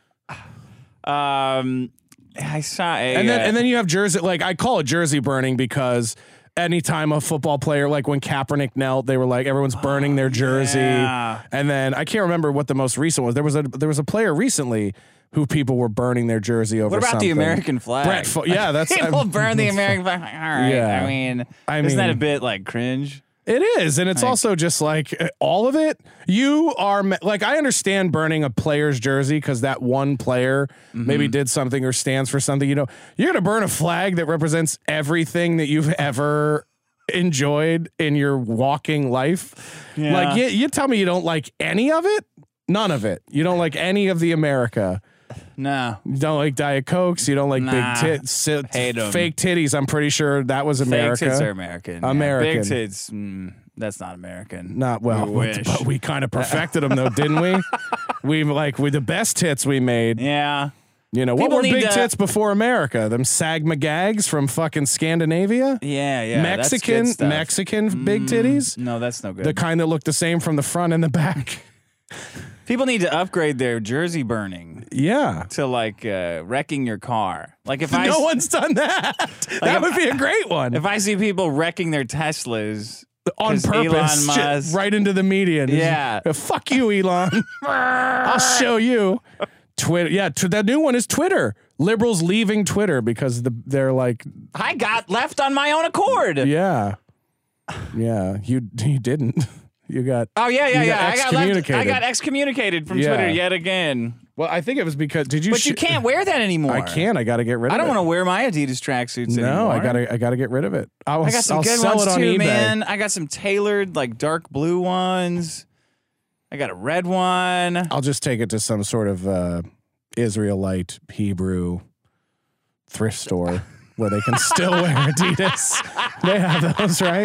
Um, I saw a. And then uh, and then you have jersey, like I call it jersey burning because anytime a football player, like when Kaepernick knelt, they were like everyone's burning their jersey. yeah. And then I can't remember what the most recent was. There was a there was a player recently who people were burning their jersey over. What about something. the American flag? Brett Fo- yeah, that's People I'm- burn the American flag. All right. Yeah. I mean, I isn't that a mean- bit like cringe? It is, and it's Like- also just like uh, all of it. You are me- like I understand burning a player's jersey because that one player maybe did something or stands for something. You know, you're gonna burn a flag that represents everything that you've ever enjoyed in your walking life. Yeah. Like you, you tell me you don't like any of it. None of it. You don't like any of the America. No. You don't like Diet Cokes. You don't like Nah. big tits, sit, Hate 'em. fake titties. I'm pretty sure that was America. Fake tits are American. Yeah. American. Big tits, mm, that's not American. Not well, We wish. but we kind of perfected them though, didn't we? We like with the best tits we made. Yeah. You know, what People were need big to- tits before America? Them Sagma gags from fucking Scandinavia? Yeah, yeah. that's Mexican, good stuff. Mexican big titties? No, that's no good. The kind that look the same from the front and the back. People need to upgrade their jersey burning Yeah. to like uh, wrecking your car. Like if I No s- one's done that. that if would be a great one. if I see people wrecking their Teslas On 'cause purpose. Elon shit, Musk- right into the media. Just, Yeah. uh, fuck you, Elon. I'll show you. Twitter. Yeah. T- the new one is Twitter. Liberals leaving Twitter because the they're like, I got left on my own accord. yeah. Yeah. You, you didn't. You got. Oh yeah, yeah, You yeah. got I got left, excommunicated. I got excommunicated from Yeah. Twitter yet again. Well, I think it was because did you? But you sh- can't wear that anymore. I can't. I got to get rid of I don't it. want to wear my Adidas tracksuits No, anymore. I gotta. I gotta get rid of it. I'll, I got some I'll good sell ones it on too, eBay. man. I got some tailored, like dark blue ones. I got a red one. I'll just take it to some sort of uh, Israelite Hebrew thrift store where they can still wear Adidas. They have those, right?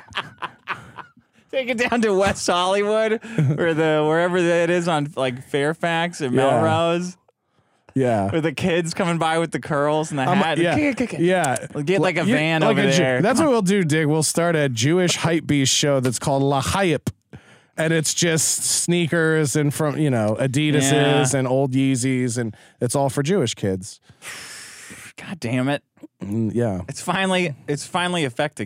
Take it down to West Hollywood, or the wherever that is on like Fairfax or Yeah. Melrose, Yeah. with the kids coming by with the curls and the Um, hat. yeah, Kick, kick, kick. yeah. We'll get like a You- van like over a Jew- there. That's Come what we'll do, Dig. We'll start a Jewish hype beast show that's called La Hype, and it's just sneakers and from you know Adidas's Yeah. and old Yeezys, and it's all for Jewish kids. God damn it! Mm, yeah, It's finally, it's finally affecting me.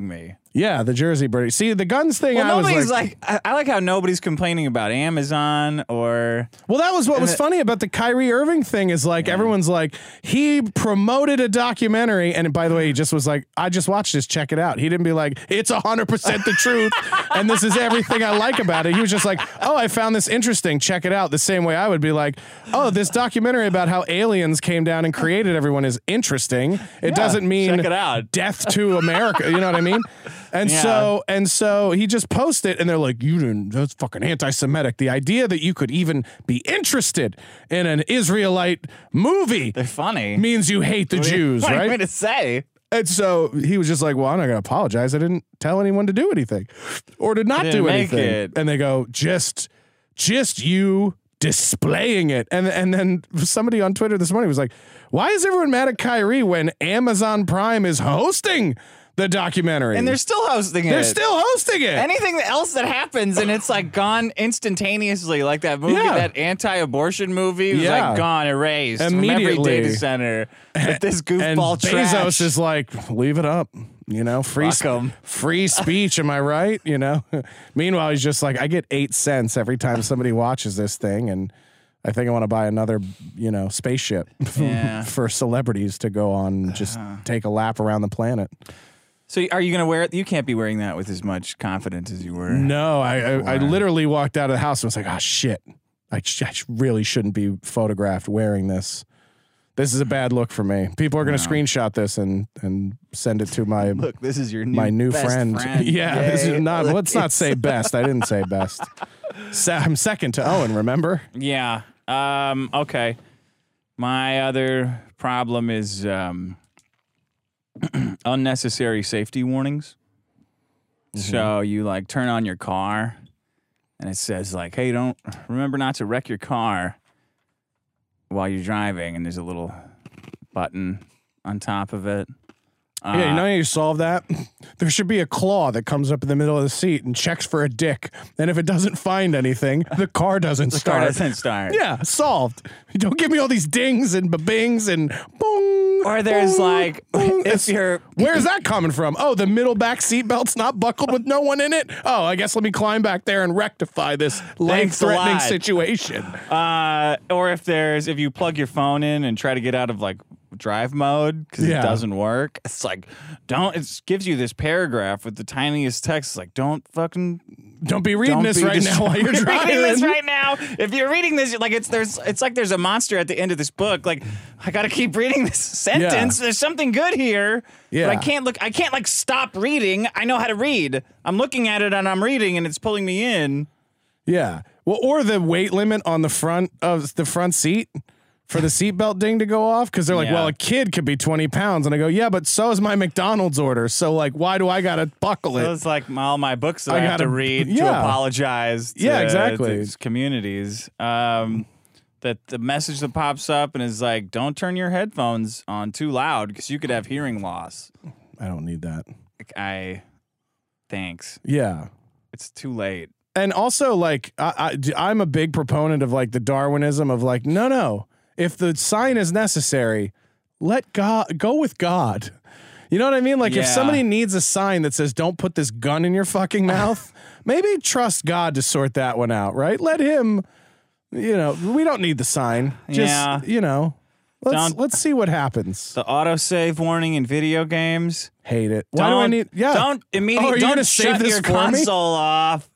Yeah, the Jersey birdie. See, the guns thing, Well, I was nobody's like, like, I, I like how nobody's complaining about Amazon or. well, that was what was it- funny about the Kyrie Irving thing is like, everyone's like, he promoted a documentary. And by the way, he just was like, I just watched this, check it out. He didn't be like, it's one hundred percent the truth. And this is everything I like about it. He was just like, oh, I found this interesting. Check it out. The same way I would be like, oh, this documentary about how aliens came down and created everyone is interesting. It Yeah, doesn't mean check it out. death to America. You know what I mean? And Yeah. so and so he just posted, and they're like, "You didn't. That's fucking anti-Semitic." The idea that you could even be interested in an Israelite movie They're funny. means you hate the Jews, what are you right? going to say? And so he was just like, "Well, I'm not going to apologize. I didn't tell anyone to do anything, or to not Didn't do make anything." it. And they go, "Just, just you." Displaying it, and and then somebody on Twitter this morning was like, "Why is everyone mad at Kyrie when Amazon Prime is hosting the documentary?" And they're still hosting it. They're still hosting it. Anything else that happens and it's like gone instantaneously, like that movie, Yeah. that anti-abortion movie was Yeah. like gone, erased from every Immediately. data center. With this and goofball Bezos trash. is like, leave it up. You know, free Fuck 'em. free speech. Am I right? You know. Meanwhile, he's just like, I get eight cents every time somebody watches this thing, and I think I want to buy another, you know, spaceship Yeah. for celebrities to go on and just take a lap around the planet. So are you going to wear it? You can't be wearing that with as much confidence as you were. No, I I, I literally walked out of the house and was like, oh shit, I, sh- I sh- really shouldn't be photographed wearing this. This is a bad look for me. People are going to screenshot this and and send it to my Look, this is your new my new best friend. friend. Yeah, this Yay. is not. Look, Let's not it's- say best. I didn't say best. Se- I'm second to Owen. Remember? Yeah. Um, okay. My other problem is um, unnecessary safety warnings. So you like turn on your car and it says like, hey, don't remember not to wreck your car while you're driving. And there's a little button on top of it. Uh, yeah, you know how you solve that? There should be a claw that comes up in the middle of the seat and checks for a dick. And if it doesn't find anything, the car doesn't the start. car doesn't start. Yeah, solved. Don't give me all these dings and ba-bings and boom. Or there's boom, like, boom. if It's- you're Where's that coming from? Oh, the middle back seat belt's not buckled with no one in it? Oh, I guess let me climb back there and rectify this Thanks a life-threatening lot. situation. Uh, or if there's if you plug your phone in and try to get out of like drive mode because Yeah. it doesn't work, it's like don't. It gives you this paragraph with the tiniest text. It's like don't fucking Don't be reading don't this be right now while you're reading driving. this right now. If you're reading this, like it's there's it's like there's a monster at the end of this book. Like I got to keep reading this sentence. Yeah. There's something good here. Yeah. But I can't look. I can't like stop reading. I know how to read. I'm looking at it and I'm reading and it's pulling me in. Yeah. Well, or the weight limit on the front of the front seat for the seatbelt ding to go off because they're like, Yeah. well, a kid could be twenty pounds. And I go, yeah, but so is my McDonald's order. So, like, why do I got to buckle It it? was like all my books that I, I have to gotta- read to yeah. apologize to, Yeah, exactly. to these communities. Um, that the message that pops up and is like, don't turn your headphones on too loud because you could have hearing loss. I don't need that. Like, I, thanks. Yeah. It's too late. And also, like, I, I, I'm a big proponent of, like, the Darwinism of, like, no, no. If the sign is necessary, let God go with God. You know what I mean? Like, if Yeah. somebody needs a sign that says, don't put this gun in your fucking mouth, maybe trust God to sort that one out, right? Let him, you know, we don't need the sign. Just, Yeah. you know, let's, Don't- let's see what happens. The autosave warning in video games. Hate it. Why don't, do I need, yeah. Don't immediately, Oh, are you don't gonna save shut this your for me? console off.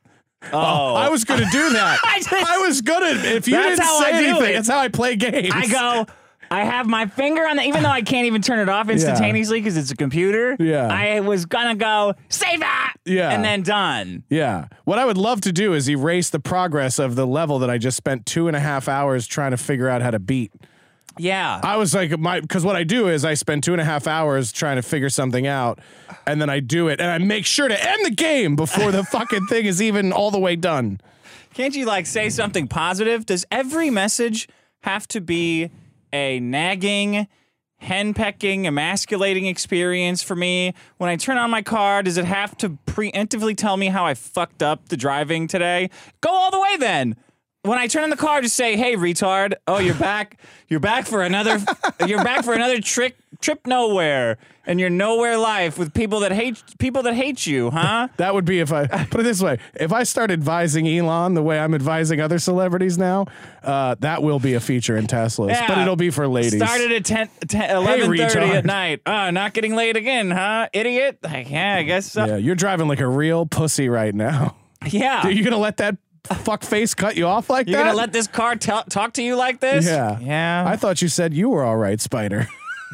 Oh, I was going to do that. I just- I was going to, if you That's didn't how say I do anything, it. that's how I play games. I go, I have my finger on the, even though I can't even turn it off instantaneously because it's a computer. Yeah. I was gonna go, save that. Yeah. And then done. Yeah. What I would love to do is erase the progress of the level that I just spent two and a half hours trying to figure out how to beat. Yeah. I was like, my, because what I do is I spend two and a half hours trying to figure something out, and then I do it, and I make sure to end the game before the fucking thing is even all the way done. Can't you like say something positive? Does every message have to be a nagging, henpecking, emasculating experience for me? When I turn on my car, does it have to preemptively tell me how I fucked up the driving today? Go all the way then. When I turn on the car, just say, "Hey, retard! Oh, you're back! You're back for another. You're back for another trick trip nowhere in your nowhere life with people that hate people that hate you, huh? That would be if I put it this way: if I start advising Elon the way I'm advising other celebrities now, uh, that will be a feature in Teslas, Yeah. but it'll be for ladies. Started at ten, ten, eleven thirty retard. at night. Uh, not getting laid again, huh? Idiot. Like, yeah, I guess so. Yeah, you're driving like a real pussy right now. Yeah. Are you gonna let that fuck face cut you off like You're that? gonna let this car tell talk to you like this? Yeah, Yeah. I thought you said you were all right, Spider.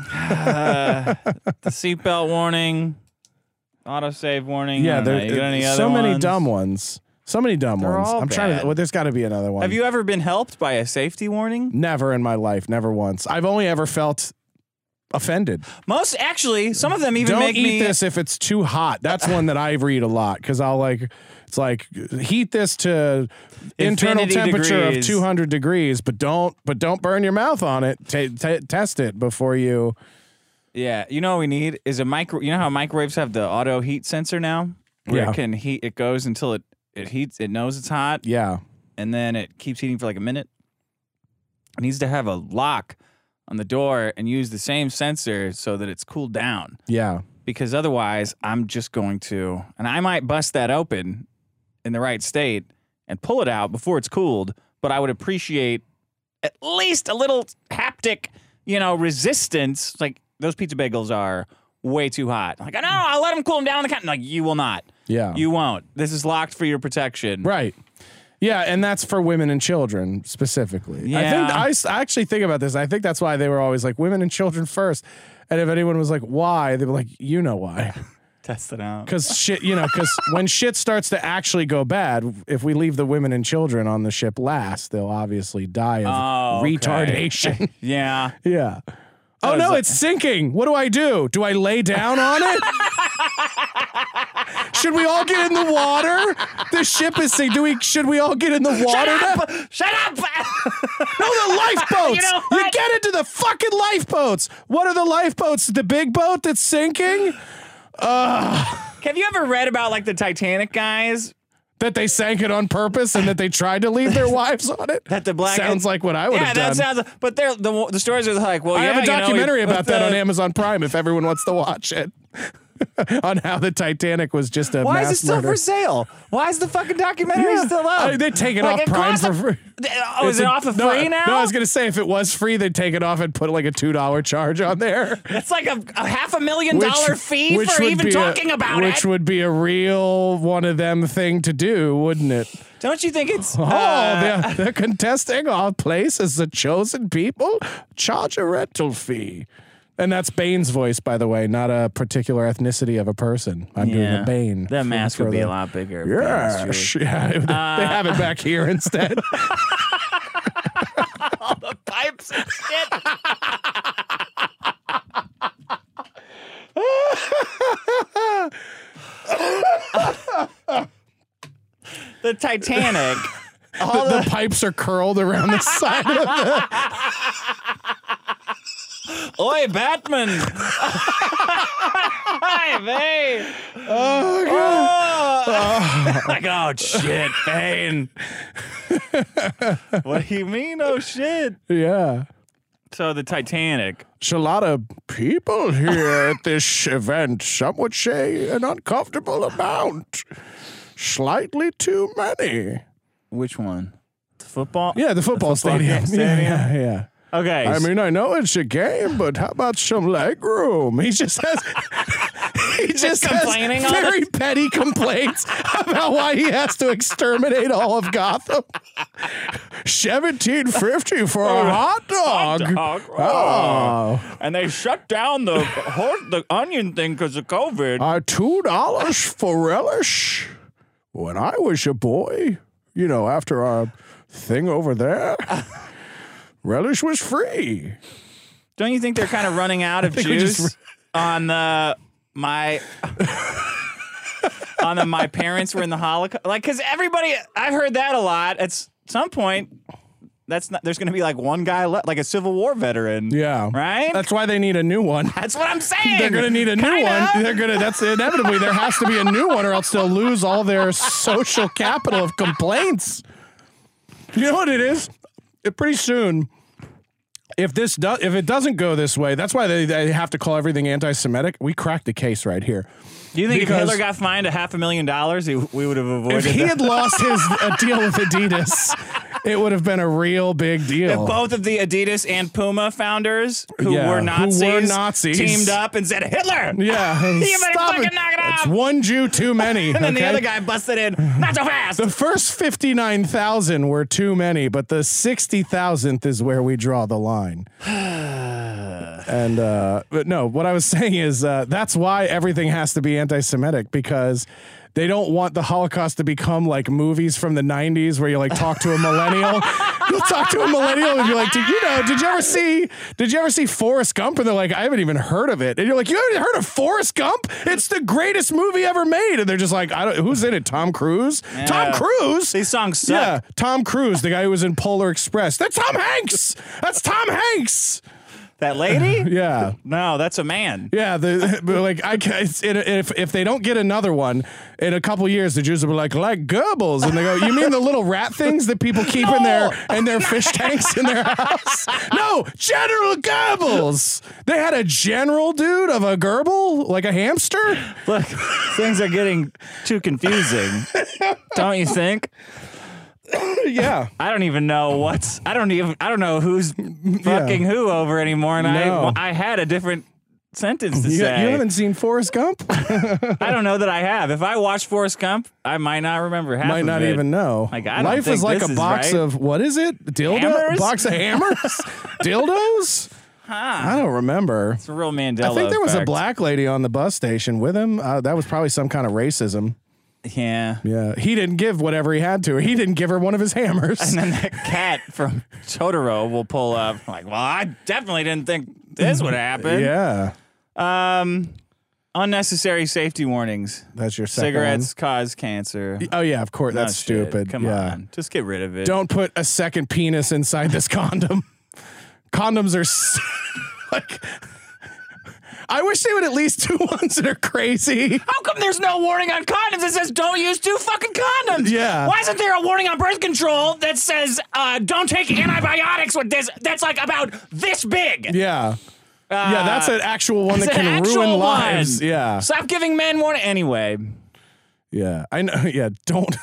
uh, the seatbelt warning, autosave warning. Yeah, I don't know. there You got any so other many ones? dumb ones. So many dumb They're ones. all I'm trying bad. to. Well, there's got to be another one. Have you ever been helped by a safety warning? Never in my life. Never once. I've only ever felt offended. Most actually, some of them even Don't make eat me. this if it's too hot. That's one that I read a lot because I'll like. It's like heat this to internal Infinity temperature degrees. of two hundred degrees, but don't but don't burn your mouth on it. Ta ta test it before you. Yeah, you know what we need is a micro. You know how microwaves have the auto heat sensor now, where Yeah. it can heat. It goes until it it heats. It knows it's hot, Yeah. and then it keeps heating for like a minute. It needs to have a lock on the door and use the same sensor so that it's cooled down. Yeah. Because otherwise, I'm just going to, and I might bust that open in the right state and pull it out before it's cooled. But I would appreciate at least a little haptic, you know, resistance. Like those pizza bagels are way too hot. Like, no, I'll let them cool them down in the counter. Like, you will not. Yeah. You won't. This is locked for your protection. Right. Yeah, and that's for women and children specifically. I think Yeah. I, s- I actually think about this. I think that's why they were always like women and children first. And if anyone was like, why? They'd be like, you know why. Test it out. Because shit, you know, because when shit starts to actually go bad, if we leave the women and children on the ship last, they'll obviously die of Oh, okay. retardation. Yeah. Yeah. Oh was no, like- it's sinking. What do I do? Do I lay down on it? Should we all get in the water? The ship is sinking. Do we? Should we all get in the water now? Shut up! Shut up! No, the lifeboats. You know You what? get into the fucking lifeboats. What are the lifeboats? The big boat that's sinking? Have you ever read about like the Titanic guys? That they sank it on purpose and that they tried to leave their wives on it? That the black Sounds like what I would yeah, have done. that sounds. But they're the the stories are like, well, I yeah, have a you know, documentary he- about with that the- on Amazon Prime if everyone wants to watch it. On how the Titanic was just a Why mass is it still murder. for sale? Why is the fucking documentary Yeah. still up? Uh, they take it Like, off Prime costs for a- free. Oh, is It's it a- off of no, free now? No, I was gonna say if it was free, they'd take it off and put like a two dollar charge on there. It's like a, a half a million dollar fee which for would even be talking a, about which it. would be a real one of them thing to do, wouldn't it? Don't you think it's? Oh, uh, they're, they're contesting our place as the chosen people. Charge a rental fee. And that's Bane's voice, by the way, not a particular ethnicity of a person. I'm doing yeah. a Bane. That for- mask for would be the- a lot bigger. if Yeah, Bane was sh- Jewish. yeah. They have it back here instead. All the pipes and shit. The Titanic. All the, the, the pipes are curled around the side of the. Oi, Batman! Hi, Bane! Oh, God. Oh. Like, oh, shit, Bane. What do you mean, oh, shit? Yeah. So the Titanic. There's a lot of people here at this event. Some would say an uncomfortable amount. Slightly too many. Which one? The football? Yeah, the football, football stadium. stadium? Yeah, yeah, yeah. Okay. I mean, I know it's a game, but how about some leg room? He just has, he just complaining has all very petty complaints about why he has to exterminate all of Gotham. seventeen fifty for a hot dog. dog. Oh, and they shut down the horse, the onion thing because of COVID. uh, two dollars for relish. When I was a boy, you know, after our thing over there, relish was free. Don't you think they're kind of running out of think we juice just- on the my on the my parents were in the Holocaust? Like, because everybody, I've heard that a lot. At some point, that's not. There's going to be like one guy left, like a Civil War veteran. Yeah. right. That's why they need a new one. That's what I'm saying. They're going to need a new Kinda. one. They're going to, that's inevitably, there has to be a new one or else they'll lose all their social capital of complaints. You know what it is? It, pretty soon, if this does, if it doesn't go this way, that's why they, they have to call everything anti-Semitic. We cracked the case right here. Do you think Because if Hitler got fined a half a million dollars, he, we would have avoided if he that? had lost his uh, deal with Adidas, it would have been a real big deal. If both of the Adidas and Puma founders, who, Yeah, were, who Nazis, were Nazis. teamed up and said, Hitler! Yeah, You better stop fucking it. knock it It's off! one Jew too many. And then okay? the other guy busted in, not so fast! The first fifty-nine thousand were too many, but the sixty thousandth is where we draw the line. And, uh, but no, what I was saying is uh, that's why everything has to be anti-Semitic, because they don't want the Holocaust to become like movies from the nineties where you like talk to a millennial. You'll talk to a millennial and you're like, did you know, did you ever see, did you ever see Forrest Gump? And they're like, I haven't even heard of it. And you're like, you haven't heard of Forrest Gump? It's the greatest movie ever made. And they're just like, I don't, who's in it? Tom Cruise? Yeah. Tom Cruise? These songs suck. Yeah, Tom Cruise, the guy who was in Polar Express. That's Tom Hanks. That's Tom Hanks. That lady? Yeah. No, that's a man. Yeah, the, but like I can, it's, it, if if they don't get another one in a couple years, the Jews will be like like Goebbels, and they go, "You mean the little rat things that people keep in their in their fish tanks in their house?" No, General Goebbels. They had a general dude of a gerbil, like a hamster. Look, things are getting too confusing. Don't you think? Yeah, I don't even know what's. I don't even. I don't know who's fucking who over anymore. And No. I, I had a different sentence to you, say. you haven't seen Forrest Gump? I don't know that I have. If I watched Forrest Gump, I might not remember half. Might of not it. even know. Like, I don't Life think is like this a is box right. of what is it? Dildo? Hammers? Box of hammers? Dildos? Huh. I don't remember. It's a real Mandela I think there was a effect. black lady on the bus station with him. Uh, that was probably some kind of racism. Yeah. Yeah, he didn't give whatever he had to her. He didn't give her one of his hammers. And then that cat from Totoro will pull up like, well, I definitely didn't think this would happen. Yeah, Um, unnecessary safety warnings. that's your second Cigarettes cause cancer. one. Oh yeah, of course. No That's shit. stupid. Come yeah. on. Just get rid of it. Don't put a second penis inside this condom. Condoms are s- like. I wish they would at least do ones that are crazy. How come there's no warning on condoms that says don't use two fucking condoms? Yeah. Why isn't there a warning on birth control that says uh, don't take antibiotics with this? That's like about this big. Yeah. Yeah, that's an actual one It's that an can actual ruin lives. one. Yeah. Stop giving men warning. Anyway. Yeah. I know. Yeah. Don't.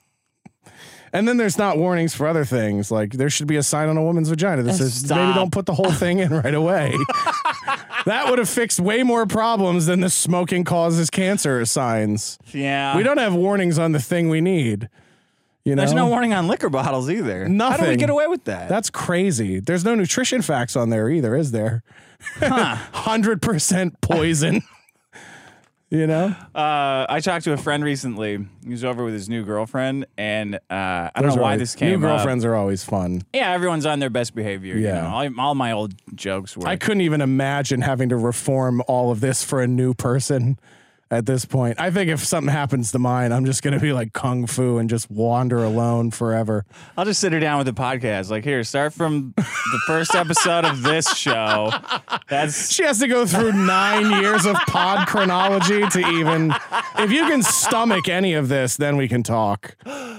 And then there's not warnings for other things. Like there should be a sign on a woman's vagina that says Stop. maybe don't put the whole thing in right away. That would have fixed way more problems than the smoking causes cancer signs. Yeah. We don't have warnings on the thing we need. You know? There's no warning on liquor bottles either. How do we Nothing. get away with that? That's crazy. There's no nutrition facts on there either, is there? Huh. one hundred percent poison. You know? Uh, I talked to a friend recently. He was over with his new girlfriend, and uh, I don't Those know are why always- this came New up. girlfriends are always fun. Yeah, everyone's on their best behavior. Yeah. You know? all, all my old jokes were. I couldn't even imagine having to reform all of this for a new person at this point. I think if something happens to mine, I'm just going to be like Kung Fu and just wander alone forever. I'll just sit her down with the podcast. Like, here, start from the first episode of this show. That's She has to go through nine years of pod chronology to even. If you can stomach any of this, then we can talk.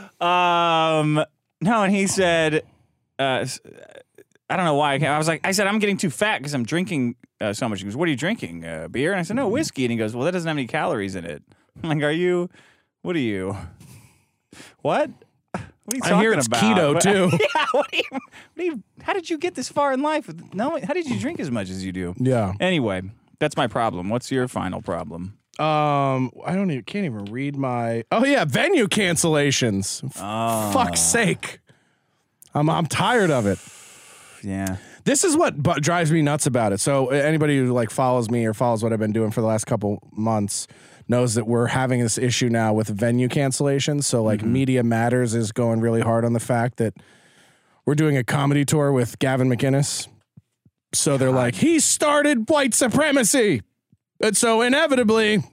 um no. And he said, uh, I don't know why. I, came. I was like, I said I'm getting too fat because I'm drinking uh, so much. He goes, what are you drinking? Uh, beer? And I said, no, whiskey. And he goes, well, that doesn't have any calories in it. I'm like, are you? What are you? What? What are you talking I hear it's about? keto What- too. Yeah. What do you? What do you? How did you get this far in life? with- No. How did you drink as much as you do? Yeah. Anyway, that's my problem. What's your final problem? Um, I don't even can't even read my. Oh yeah, venue cancellations. F- Oh. Fuck's sake, I'm I'm tired of it. Yeah. This is what bu- drives me nuts about it. So uh, anybody who like follows me or follows what I've been doing for the last couple months knows that we're having this issue now with venue cancellations. So like Mm-hmm. Media Matters is going really hard on the fact that we're doing a comedy tour with Gavin McInnes. So they're like, he started white supremacy. And so inevitably,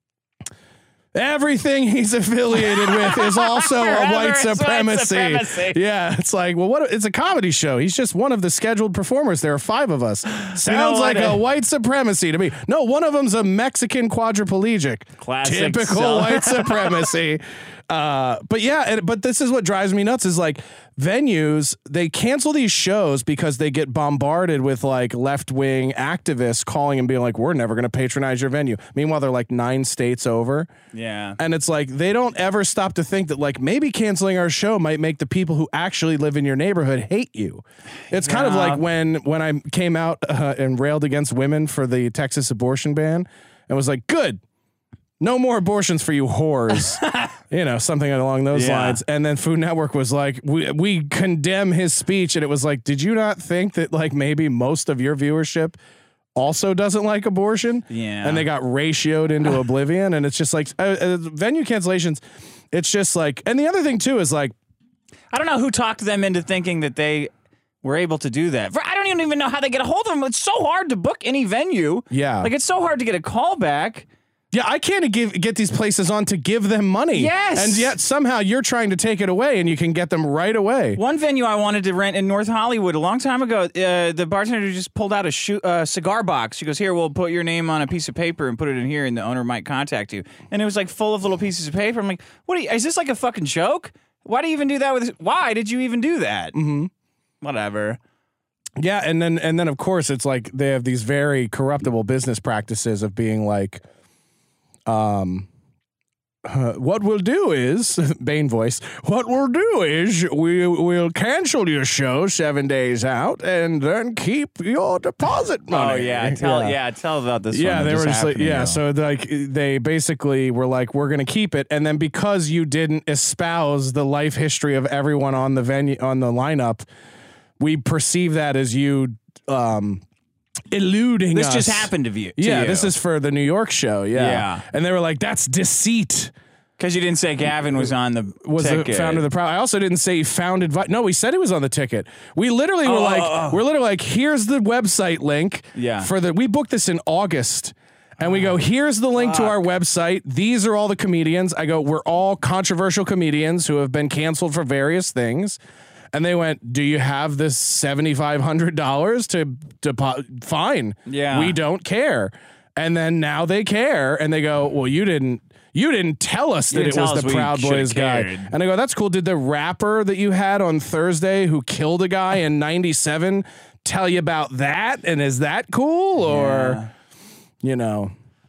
everything he's affiliated with is also a Forever white is white supremacy. supremacy. Yeah, it's like, well, what? It's a comedy show. He's just one of the scheduled performers. There are five of us. Sounds like what? a white supremacy to me. No, one of them's a Mexican quadriplegic. Classic Typical self- white supremacy. Uh, but yeah, and, but this is what drives me nuts is like venues, they cancel these shows because they get bombarded with like left-wing activists calling and being like, we're never going to patronize your venue. Meanwhile, they're like nine states over. Yeah. And it's like, they don't ever stop to think that like maybe canceling our show might make the people who actually live in your neighborhood hate you. It's yeah. kind of like when, when I came out uh, and railed against women for the Texas abortion ban and was like, good. No more abortions for you whores, you know, something along those yeah. lines. And then Food Network was like, we, we condemn his speech. And it was like, did you not think that like maybe most of your viewership also doesn't like abortion? Yeah. And they got ratioed into oblivion. And it's just like uh, uh, venue cancellations. It's just like, and the other thing too is like, I don't know who talked them into thinking that they were able to do that. I don't even know how they get a hold of them. It's so hard to book any venue. Yeah. Like it's so hard to get a call back. Yeah, I can't give, get these places on to give them money. Yes. And yet somehow you're trying to take it away and you can get them right away. One venue I wanted to rent in North Hollywood a long time ago, uh, the bartender just pulled out a shoe, uh, cigar box. She goes, here, we'll put your name on a piece of paper and put it in here and the owner might contact you. And it was like full of little pieces of paper. I'm like, what? Are you, is this like a fucking joke? Why do you even do that with? Why did you even do that? Mm-hmm. Whatever. Yeah, and then and then of course it's like they have these very corruptible business practices of being like, Um, uh, what we'll do is, Bane voice, what we'll do is we will cancel your show seven days out and then keep your deposit money. Oh, yeah. Tell, yeah. yeah tell about this yeah, one. they just were just like, yeah, you. so like they basically were like, we're going to keep it. And then because you didn't espouse the life history of everyone on the venue, on the lineup, we perceive that as you, um, eluding this us. just happened to you. To yeah, you. This is for the New York show. Yeah. Yeah. And they were like, that's deceit. Because you didn't say Gavin was on the was ticket. the founder of the pro. I also didn't say he founded. Vi- no, we said he was on the ticket. We literally were oh, like, oh, oh. we're literally like, here's the website link. Yeah. For the, we booked this in August. And we go, here's the link Fuck. to our website. These are all the comedians. I go, we're all controversial comedians who have been canceled for various things. And they went, do you have this seven thousand five hundred dollars to deposit? Fine. Yeah. We don't care. And then now they care. And they go, well, you didn't you didn't tell us that it was the Proud Boys guy. And I go, that's cool. Did the rapper that you had on Thursday who killed a guy in ninety-seven tell you about that? And is that cool? Or, yeah. you know,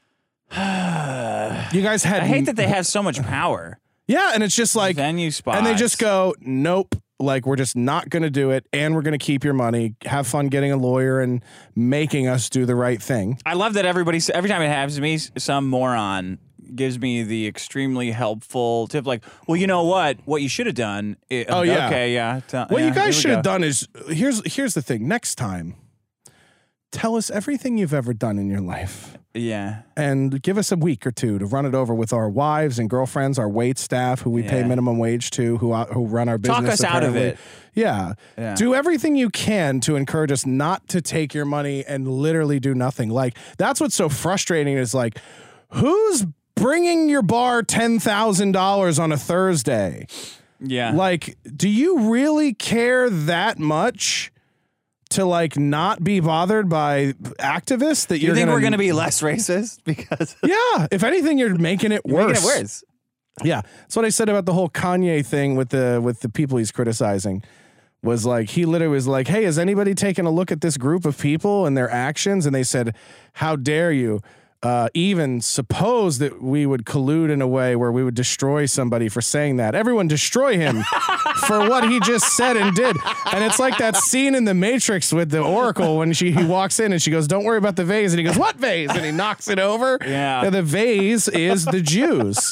you guys had. I hate that they have so much power. Yeah. And it's just like, venue spots. and they just go, nope. Like, we're just not going to do it, and we're going to keep your money. Have fun getting a lawyer and making us do the right thing. I love that everybody, every time it happens to me, some moron gives me the extremely helpful tip, like, well, you know what? What you should have done. It, oh, yeah. Okay, yeah. T- what yeah, you guys should have go. done is, here's here's the thing. Next time, tell us everything you've ever done in your life. Yeah. And give us a week or two to run it over with our wives and girlfriends, our wait staff, who we yeah. pay minimum wage to, who who run our business. Talk us apparently. out of it. Yeah. yeah. Do everything you can to encourage us not to take your money and literally do nothing. Like, that's what's so frustrating is like, who's bringing your bar ten thousand dollars on a Thursday? Yeah. Like, do you really care that much to like not be bothered by activists that you you're think gonna, we're going to be less racist because yeah, if anything, you're making it you're worse. Making it worse. Yeah, that's what I said about the whole Kanye thing with the with the people he's criticizing. Was like he literally was like, "Hey, has anybody taken a look at this group of people and their actions?" And they said, "How dare you uh, even suppose that we would collude in a way where we would destroy somebody for saying that? Everyone destroy him for what he just said and did." And it's like that scene in The Matrix with the Oracle when she he walks in and she goes, "Don't worry about the vase," and he goes, "What vase?" And he knocks it over. Yeah, and the vase is the Jews.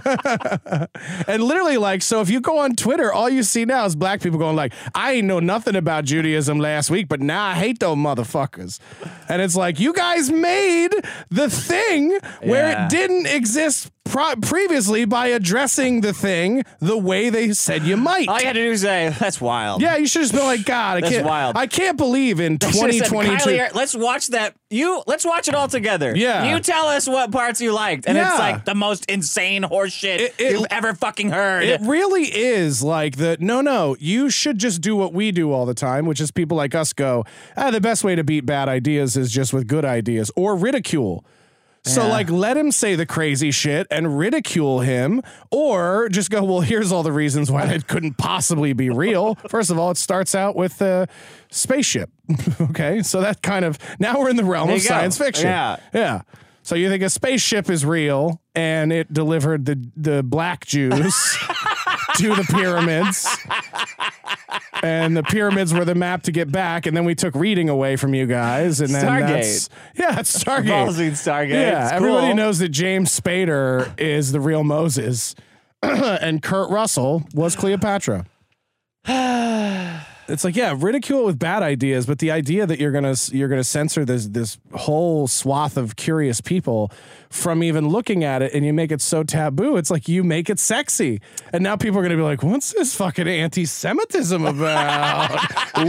And literally, like, so if you go on Twitter, all you see now is black people going like, "I ain't know nothing about Judaism last week, but now I hate those motherfuckers." And it's like, you guys made the thing where yeah. it didn't exist pro- previously by addressing the thing the way they said you might. All you had to do is say, "That's wild." Yeah, you should just be like, God, I That's can't, wild. I can't believe in twenty twenty-two. Let's watch that. You let's watch it all together. Yeah. You tell us what parts you liked, and Yeah. it's like the most insane horse shit It- it- you've ever fucking heard. It really is like the no, no. You should just do what we do all the time, which is people like us go, ah, the best way to beat bad ideas is just with good ideas or ridicule. So, Yeah. like, let him say the crazy shit and ridicule him, or just go, well, here's all the reasons why that couldn't possibly be real. First of all, it starts out with a spaceship. Okay, so that kind of, now we're in the realm There of you go. science fiction. Yeah. Yeah. So you think a spaceship is real and it delivered the, the black Jews to the pyramids. And the pyramids were the map to get back, and then we took reading away from you guys, and then Stargate. that's yeah, it's Stargate. Ballsy Stargate. Yeah, It's everybody cool. knows that James Spader is the real Moses, and Kurt Russell was Cleopatra. It's like, yeah, ridicule it with bad ideas, but the idea that you're gonna you're gonna censor this this whole swath of curious people from even looking at it, and you make it so taboo, it's like you make it sexy, and now people are gonna be like, "What's this fucking anti-Semitism about?"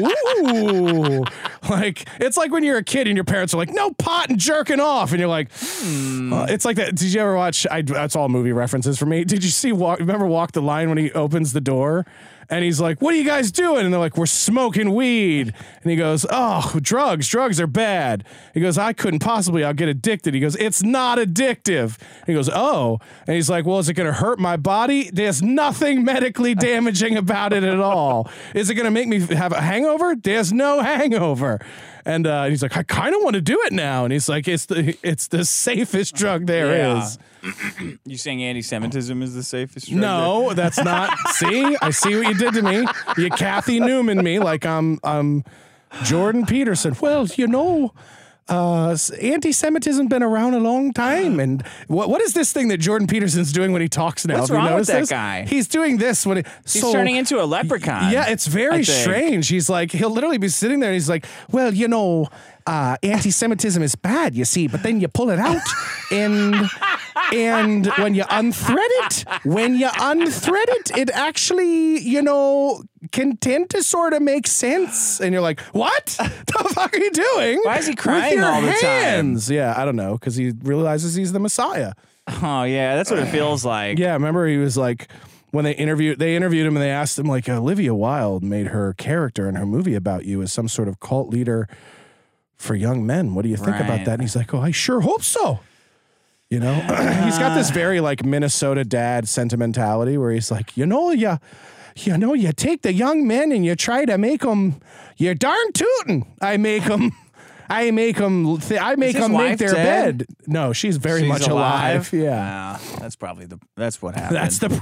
Ooh, like it's like when you're a kid and your parents are like, "No pot and jerking off," and you're like, hmm. uh, "It's like that." Did you ever watch? I, that's all movie references for me. Did you see? Walk, remember Walk the Line when he opens the door? And he's like, "What are you guys doing?" And they're like, "We're smoking weed." And he goes, "Oh, drugs, drugs are bad." He goes, "I couldn't possibly, I'll get addicted." He goes, "It's not addictive." He goes, "Oh." And he's like, "Well, is it going to hurt my body?" There's nothing medically damaging about it at all. Is it going to make me have a hangover? There's no hangover. And uh, he's like, "I kind of want to do it now." And he's like, "It's the it's the safest drug there Yeah. is." You saying anti-Semitism is the safest drug? No, that's not. See, I see what you did to me. You Kathy Newman me like I'm I'm Jordan Peterson. Well, you know, uh, anti-Semitism been around a long time, and what what is this thing that Jordan Peterson's doing when he talks now? What's Have you wrong with noticed that this? guy? He's doing this when he, He's so, turning into a leprechaun. Yeah, it's very I think. strange. He's like, he'll literally be sitting there and he's like, "Well, you know, uh, anti-Semitism is bad, you see, but then you pull it out and and when you unthread it, when you unthread it, it actually, you know, can tend to sort of make sense." And you're like, "What the fuck are you doing? Why is he with crying your all the time? hands?" Yeah, I don't know, because he realizes he's the Messiah. Oh, yeah, that's what it feels like. Yeah, remember he was like, when they interviewed they interviewed him and they asked him, like, Olivia Wilde made her character in her movie about you as some sort of cult leader for young men. What do you think Right. about that? And he's like, "Oh, I sure hope so." You know, he's got this very like Minnesota dad sentimentality where he's like, you know, you, you know, you take the young men and you try to make them, you're darn tootin'. I make them, I make them, th- I make his them make wife their dead? bed. No, she's very She's much alive. Yeah. Yeah, that's probably the, that's what happened. That's the.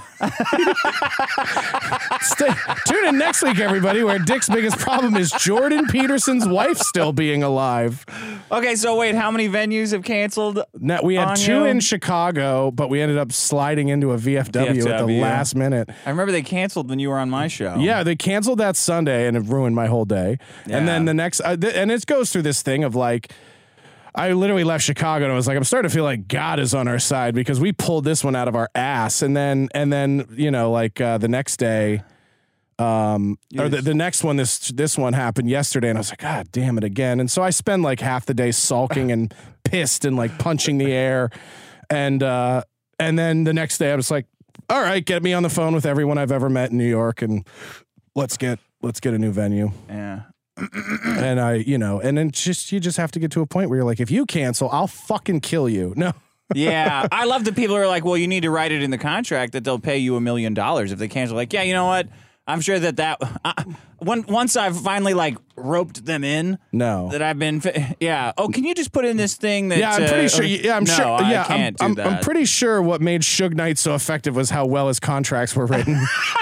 Stay, tune in next week, everybody, where Dick's biggest problem is Jordan Peterson's wife still being alive. Okay, so wait, how many venues have canceled? Now, we had On two you? in Chicago, but we ended up sliding into a V F W, at the V F W. last minute. I remember they canceled when you were on my show. Yeah, they canceled that Sunday and it ruined my whole day. Yeah. And then the next, uh, th- and it goes through this thing of like, I literally left Chicago and I was like, I'm starting to feel like God is on our side because we pulled this one out of our ass. And then, and then, you know, like uh, the next day, um, or the, the next one, this, this one happened yesterday and I was like, God damn it again. And so I spend like half the day sulking and pissed and like punching the air. And, uh, and then the next day I was like, all right, get me on the phone with everyone I've ever met in New York and let's get, let's get a new venue. Yeah. And I, you know, and then just, you just have to get to a point where you're like, if you cancel, I'll fucking kill you. No. Yeah, I love the people who are like, well, you need to write it in the contract that they'll pay you a million dollars if they cancel. Like, yeah, you know what? I'm sure that that uh, when, once I've finally like roped them in, No. that I've been, fi- yeah. Oh, can you just put in this thing that? Yeah, I'm pretty uh, sure. Yeah, I'm no, sure. I Yeah, can't I'm, do I'm, that. I'm pretty sure what made Suge Knight so effective was how well his contracts were written.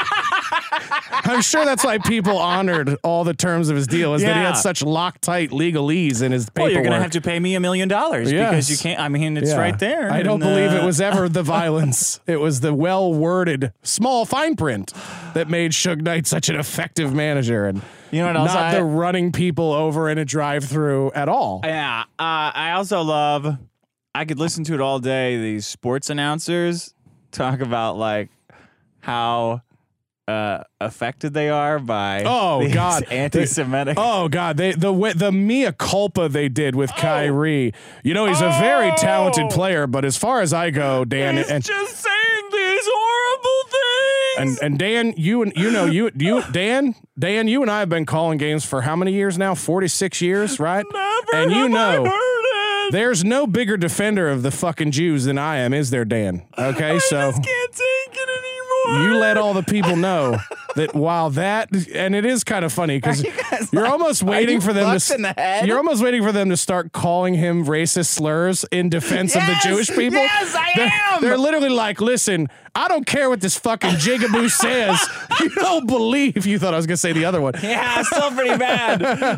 I'm sure that's why people honored all the terms of his deal, is that he Yeah. had such Loctite legalese in his paperwork. Well, you're gonna have to pay me a million dollars because Yes. you can't. I mean, it's Yeah. right there. I don't And, believe uh, it was ever the violence. It was the well-worded small fine print that made Suge Knight such an effective manager, and You know what else not I- the running people over in a drive-through at all. Yeah, uh, I also love. I could listen to it all day. These sports announcers talk about like how uh, affected they are by Oh, these God. anti-Semitic. Oh God, they the way, the mea culpa they did with Kyrie. You know, he's a very talented player, but as far as I go, Dan He's and just saying these horrible things. and and Dan, you and you know you you Dan Dan, you and I have been calling games for how many years now? forty-six years, right? Never and you have know. I heard God. There's no bigger defender of the fucking Jews than I am, is there, Dan? Okay, I so just can't take it anymore. you let all the people know that while that, and it is kind of funny because Are you guys you're like- almost are waiting you for them fucked to. in the head? You're almost waiting for them to start calling him racist slurs in defense Yes, of the Jewish people. yes, I they're, am. They're literally like, listen, I don't care what this fucking jigaboo says. You don't believe. You thought I was gonna say the other one. Yeah, it's still pretty bad.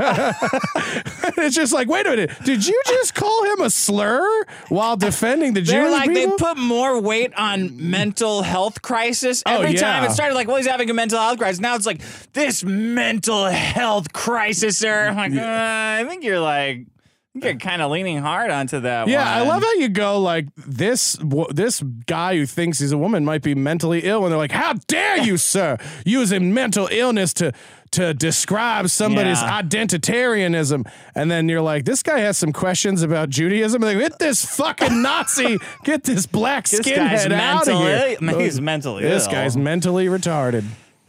It's just like, wait a minute, did you just call him a slur while defending the They're Jewish like, people? they put more weight on mental health crisis. Oh, Every yeah. time it started like, well, he's having a mental health crisis. Now it's like, this mental health crisis, sir. I'm like, uh, I think you're like, I think you're kind of leaning hard onto that Yeah, one. I love how you go like this. w- This guy who thinks he's a woman might be mentally ill, and they're like, "How dare you, sir, using mental illness to to describe somebody's Yeah. identitarianism?" And then you're like, "This guy has some questions about Judaism." And they go, "Get this fucking Nazi, get this black This guy's skinhead out of here." mentally, he's mentally This ill. guy's mentally retarded.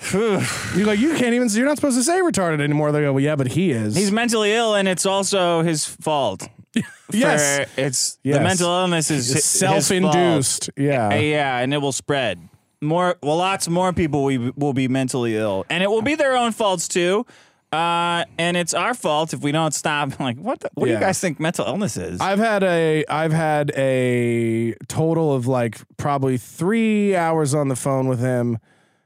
You're like, you can't even. You're not supposed to say retarded anymore. They go, well, yeah, but he is. He's mentally ill, and it's also his fault. yes, For- it's Yes. the mental illness is It's his fault. self-induced. Yeah. Uh, yeah, and it will spread. More, well, lots more people we, will be mentally ill, and it will be their own faults too. Uh, and it's our fault if we don't stop. Like, what? The, what do Yeah. you guys think mental illness is? I've had a I've had a total of like probably three hours on the phone with him,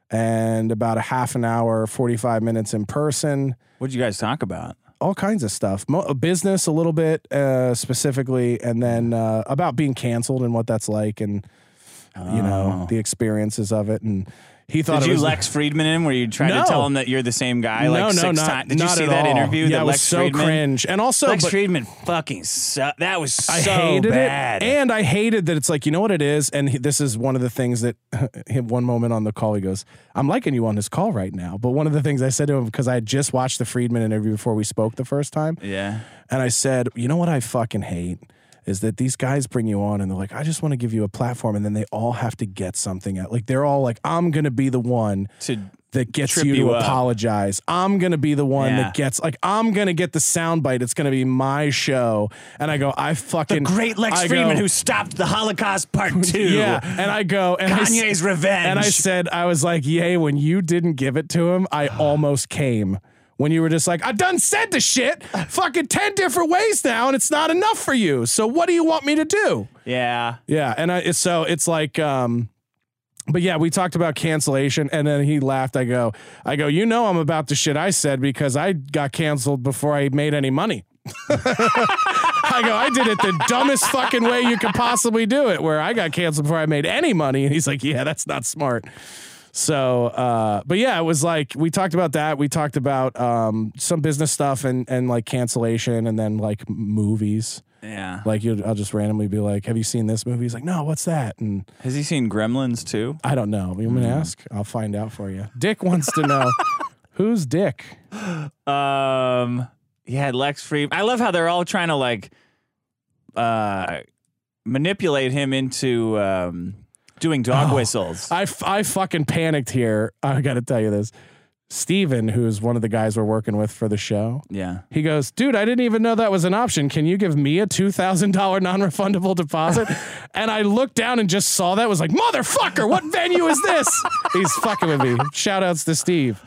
and about a half an hour, forty-five minutes in person. What'd you guys talk about? All kinds of stuff, Mo- business a little bit uh, specifically, and then uh, about being canceled and what that's like, and you know the experiences of it. And he thought Did it you was Lex Friedman him where you tried No. to tell him that you're the same guy like no, no, six not, times? Did you not see at that all. interview? Yeah, that it Lex was so Friedman? cringe, and also Lex but, Friedman fucking su- that was so I hated bad. it, and I hated that it's like, you know what it is, and he, this is one of the things that him one moment on the call he goes, "I'm liking you on this call right now," but one of the things I said to him because I had just watched the Friedman interview before we spoke the first time, yeah. and I said, you know what I fucking hate is that these guys bring you on and they're like, I just want to give you a platform, and then they all have to get something out. Like they're all like, I'm gonna be the one To that gets trip you to you up. apologize. I'm going to be the one Yeah. that gets, like, I'm going to get the soundbite. It's going to be my show. And I go, I fucking. the great Lex I Friedman go, who stopped the Holocaust Part Two. Yeah. And I go, and I, s- Kanye's revenge. and I said, I was like, yay, when you didn't give it to him, I almost came. When you were just like, I done said the shit fucking ten different ways now, and it's not enough for you. So what do you want me to do? yeah. Yeah. And I, it's- so it's like, um, but yeah, we talked about cancellation, and then he laughed. I go, I go, you know, I'm about the shit I said because I got canceled before I made any money. I go, I did it the dumbest fucking way you could possibly do it, where I got canceled before I made any money. And he's like, yeah, that's not smart. So, uh, but yeah, it was like, we talked about that. We talked about um, some business stuff and, and like cancellation, and then like movies. Yeah. Like you, I'll just randomly be like, "Have you seen this movie?" He's like, "No, what's that?" And Has he seen Gremlins too? I don't know. You want me to ask? I'll find out for you. Dick wants to know who's Dick. Um. Yeah, Lex Friedman. I love how they're all trying to like, uh, manipulate him into um doing dog Oh. whistles. I, f- I fucking panicked here. I got to tell you this. Steven, who's one of the guys we're working with for the show, Yeah. he goes, "Dude, I didn't even know that was an option. Can you give me a two thousand dollars non-refundable deposit?" And I looked down and just saw that. Was like, motherfucker, what venue is this? He's fucking with me. Shout outs to Steve.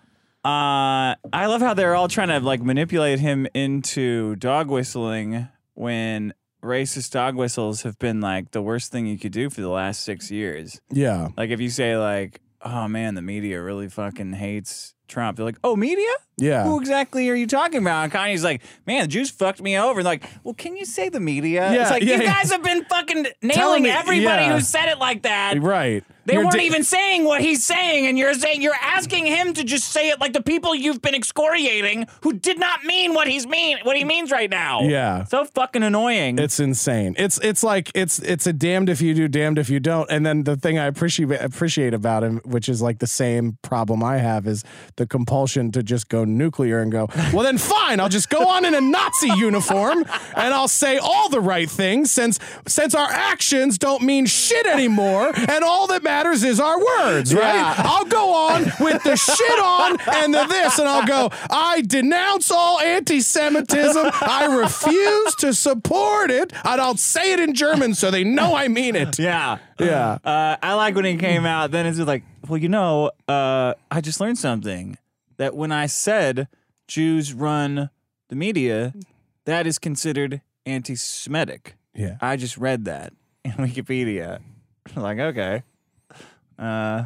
Uh, I love how they're all trying to like manipulate him into dog whistling when racist dog whistles have been like the worst thing you could do for the last six years. Yeah. Like if you say like, "Oh man, the media really fucking hates Trump," they're like, "Oh, media? Yeah. Who exactly are you talking about?" And Kanye's like, "Man, the Jews fucked me over." And like, well, can you say the media? Yeah, it's like yeah, you yeah. guys have been fucking Telling nailing me- everybody yeah. who said it like that. Right. They You're weren't di- even saying what he's saying, and you're saying you're asking him to just say it like the people you've been excoriating who did not mean what he's mean what he means right now. Yeah. So fucking annoying. It's insane. It's it's like it's it's a damned if you do, damned if you don't. And then the thing I appreciate appreciate about him, which is like the same problem I have, is the compulsion to just go nuclear and go, well, then fine, I'll just go on in a Nazi uniform and I'll say all the right things since since our actions don't mean shit anymore and all that matters is our words, right? Yeah. I'll go on with the shit on and the this, and I'll go, I denounce all anti-Semitism. I refuse to support it, and I'll say it in German so they know I mean it. Yeah. Yeah. Uh, I like when he came out. Then it's just like, well, you know, uh, I just learned something. That when I said Jews run the media, that is considered anti-Semitic. Yeah. I just read that in Wikipedia. Like, okay. Uh,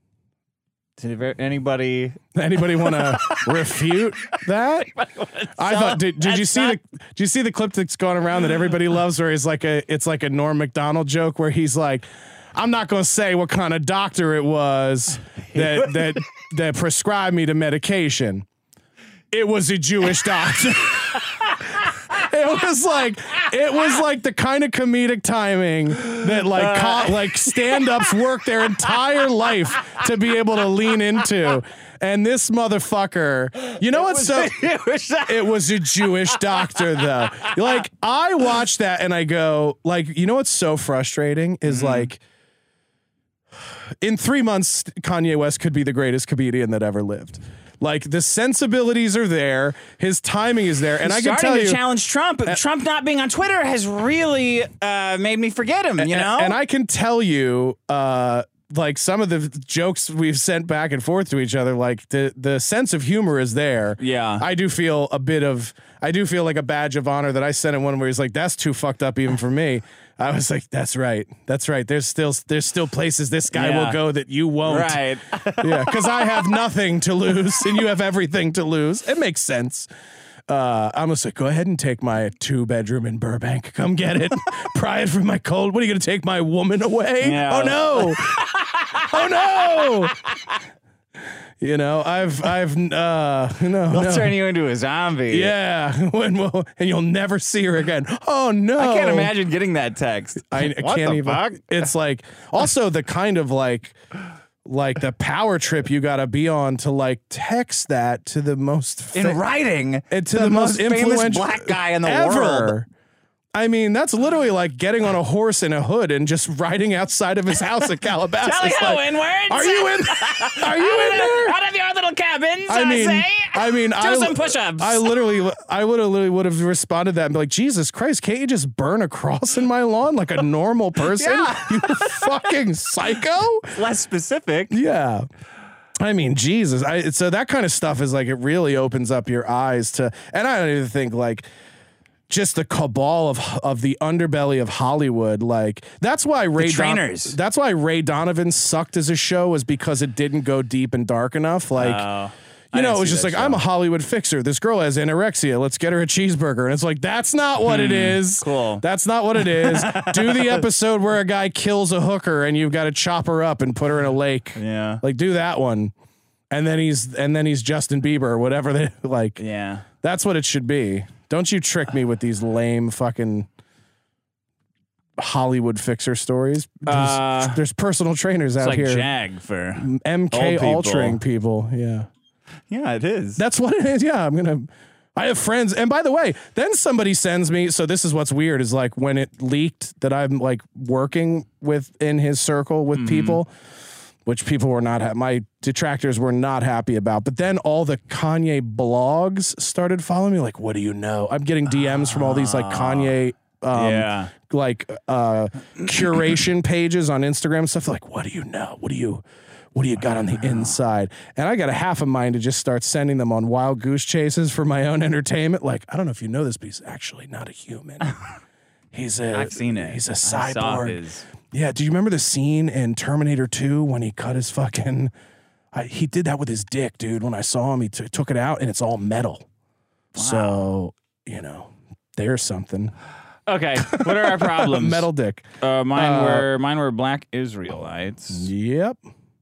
did anybody... Anybody want to refute that? I thought. Did, did you see not- the? Did you see the clip that's going around that everybody loves, where he's like a? It's like a Norm Macdonald joke where he's like, "I'm not going to say what kind of doctor it was that that that prescribed me the medication. It was a Jewish doctor." It was like it was like the kind of comedic timing that like co- like stand-ups work their entire life to be able to lean into. And this motherfucker, you know what's so it was a Jewish doctor though. Like I watch that and I go like, you know what's so frustrating is mm-hmm. like in three months Kanye West could be the greatest comedian that ever lived. Like the sensibilities are there, his timing is there, and He's I can starting tell to you, challenge Trump. Uh, Trump not being on Twitter has really uh, made me forget him. You and, know, and I can tell you, uh, like some of the jokes we've sent back and forth to each other, like the the sense of humor is there. Yeah, I do feel a bit of, I do feel like a badge of honor that I sent him one where he's like, "That's too fucked up even for me." I was like, "That's right, that's right." There's still there's still places this guy yeah. will go that you won't. Right? Yeah, because I have nothing to lose and you have everything to lose. It makes sense. Uh, I'm just like, go ahead and take my two bedroom in Burbank. Come get it. Pry it from my cold. What are you going to take my woman away? Yeah. Oh no. Oh no. You know, I've, I've, uh, no, They'll no. turn you into a zombie. Yeah. When we'll, and you'll never see her again. Oh no. I can't imagine getting that text. I, I What can't the even. fuck? It's like, also the kind of like, like the power trip you got to be on to like text that to the most In fa- writing, and to the, the, most, most famous influential black guy in the ever. world. I mean, that's literally like getting on a horse in a hood and just riding outside of his house at Calabasas. Tally ho, like, inwards. are you in? Are you in there? Out of your little cabins, I mean, say. I mean, Do I, some push-ups. I literally, I literally would have responded to that and be like, Jesus Christ, can't you just burn a cross in my lawn like a normal person? Yeah. You fucking psycho. Less specific. Yeah. I mean, Jesus. I, so that kind of stuff is like, it really opens up your eyes to, and I don't even think like, just the cabal of of the underbelly of Hollywood. Like that's why Ray The trainers. Don- that's why Ray Donovan sucked as a show, was because it didn't go deep and dark enough. Like Oh, you I know, didn't it was see just that like, show. I'm a Hollywood fixer. This girl has anorexia. Let's get her a cheeseburger. And it's like, that's not what it is. cool. That's not what it is. Do the episode where a guy kills a hooker and you've got to chop her up and put her in a lake. Yeah. Like do that one. And then he's and then he's Justin Bieber or whatever they like. Yeah. That's what it should be. Don't you trick me with these lame fucking Hollywood fixer stories. There's, Uh, there's personal trainers It's out like here. Jag for M K old people. altering people. Yeah. Yeah, it is. That's what it is. Yeah, I'm gonna. I have friends, and by the way, then somebody sends me. So this is what's weird is like when it leaked that I'm like working with in his circle with Mm-hmm. people, which people were not. Ha- my detractors were not happy about. But then all the Kanye blogs started following me. Like, what do you know? I'm getting D Ms from all these like Kanye. Um, Yeah. like uh, curation pages on Instagram and stuff. Like, what do you know? What do you? What do you got on the inside? And I got a half a mind to just start sending them on wild goose chases for my own entertainment. Like, I don't know if you know this, but he's actually not a human. He's a. I've seen it. He's a I saw cyborg. his- Yeah. Do you remember the scene in Terminator two when he cut his fucking? I, he did that with his dick, dude. When I saw him, he t- took it out and it's all metal. So you know, there's something. Okay, what are our problems? Metal dick. Uh, mine Uh, were mine were black Israelites, Yep.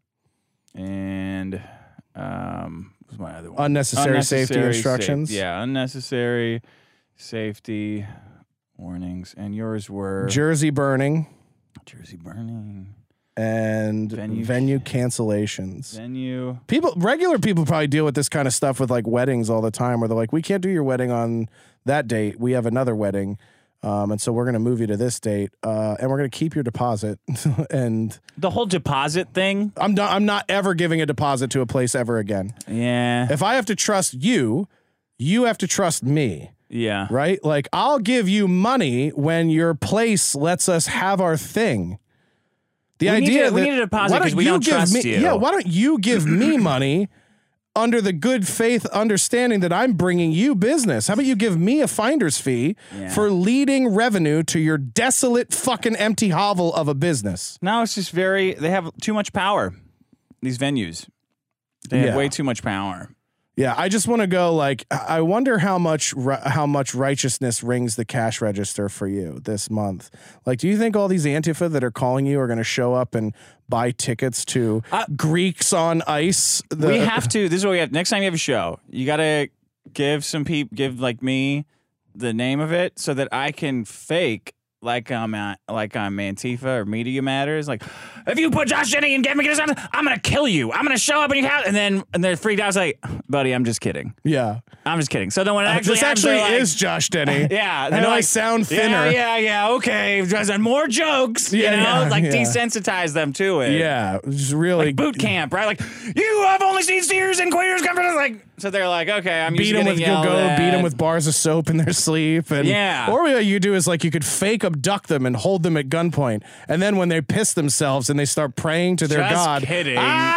and um, what was my other one? Unnecessary safety instructions. safe- yeah, unnecessary safety warnings, and yours were Jersey burning. Jersey burning. and venue, venue cancellations. Venue. People, regular people probably deal with this kind of stuff with like weddings all the time where they're like, we can't do your wedding on that date. We have another wedding. Um, and so we're going to move you to this date, uh, and we're going to keep your deposit. And the whole deposit thing. I'm not, I'm not ever giving a deposit to a place ever again. Yeah. If I have to trust you, you have to trust me. Yeah. Right? Like, I'll give you money when your place lets us have our thing. The we idea need to, that we need a deposit because we don't trust me, you. Yeah, why don't you give me money under the good faith understanding that I'm bringing you business? How about you give me a finder's fee yeah. for leading revenue to your desolate fucking empty hovel of a business? No, it's just very, they have too much power, these venues. They have yeah. way too much power. Yeah, I just want to go like, I wonder how much how much righteousness rings the cash register for you this month. Like, do you think all these Antifa that are calling you are going to show up and buy tickets to uh, Greeks on Ice? The- we have to. This is what we have. Next time you have a show, you got to give some people, give like me the name of it so that I can fake like I'm at, like I'm Antifa or Media Matters. Like, if you put Josh Denny and get me this, I'm gonna kill you. I'm gonna show up in your house, and then and they're freaked out. It's like, buddy, I'm just kidding. Yeah, I'm just kidding. So then when it actually uh, this happens, actually like, is Josh Denny. Yeah, I know like, I sound thinner. Yeah, yeah, yeah. Okay, and more jokes. Yeah, you know, yeah, like yeah. desensitize them to it. Yeah, just really like boot camp, right? Like, you have only seen steers and queers come from like. So they're like, okay, I'm beat them with go go, beat them with bars of soap in their sleep, and yeah. Or what you do is like you could fake abduct them and hold them at gunpoint, and then when they piss themselves and they start praying to their Just god, kidding.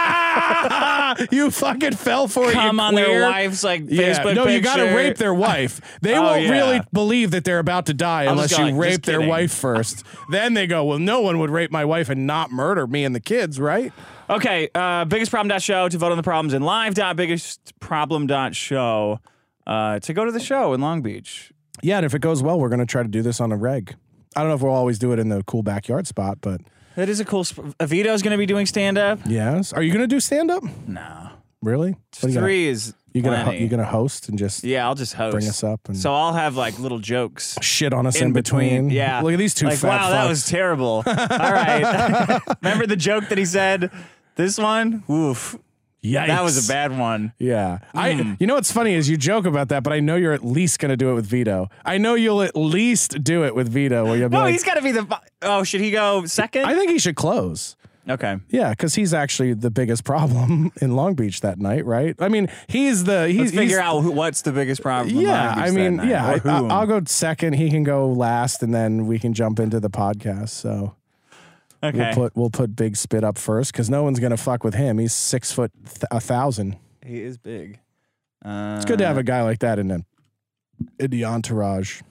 Ah, you fucking fell for it. Come you on queer. their wife's like yeah. Facebook No, picture. you got to rape their wife. They oh, won't yeah. really believe that they're about to die I'll unless you like, rape their wife first. Then they go, well, no one would rape my wife and not murder me and the kids, right? Okay, uh, biggest problem dot show to vote on the problems in live dot biggest problem dot show uh, to go to the show in Long Beach. Yeah, and if it goes well, we're going to try to do this on a reg. I don't know if we'll always do it in the cool backyard spot, but that is a cool. Sp- Avito's going to be doing stand up. Yes. Are you going to do stand up? No. Really? Three gonna, is you gonna plenty. you gonna host and just yeah, I'll just host. bring us up and so I'll have like little jokes shit on us in, in between. between. Yeah, look at these two like, fat wow, fucks. that was terrible. All right, remember the joke that he said? This one, oof. Yikes. That was a bad one. Yeah. Mm. I you know what's funny is you joke about that, but I know you're at least going to do it with Vito. I know you'll at least do it with Vito where you'll be No, like, he's got to be the Oh, should he go second? I think he should close. Okay. Yeah, cuz he's actually the biggest problem in Long Beach that night, right? I mean, he's the he's Let's figure he's, out who, what's the biggest problem. in Yeah, Long Beach I mean, that night, yeah, or I, whom. I'll go second, he can go last, and then we can jump into the podcast. So Okay. We'll put we'll put Big Spit up first because no one's gonna fuck with him. He's six foot th- a thousand. He is big. Uh, It's good to have a guy like that in the in the entourage.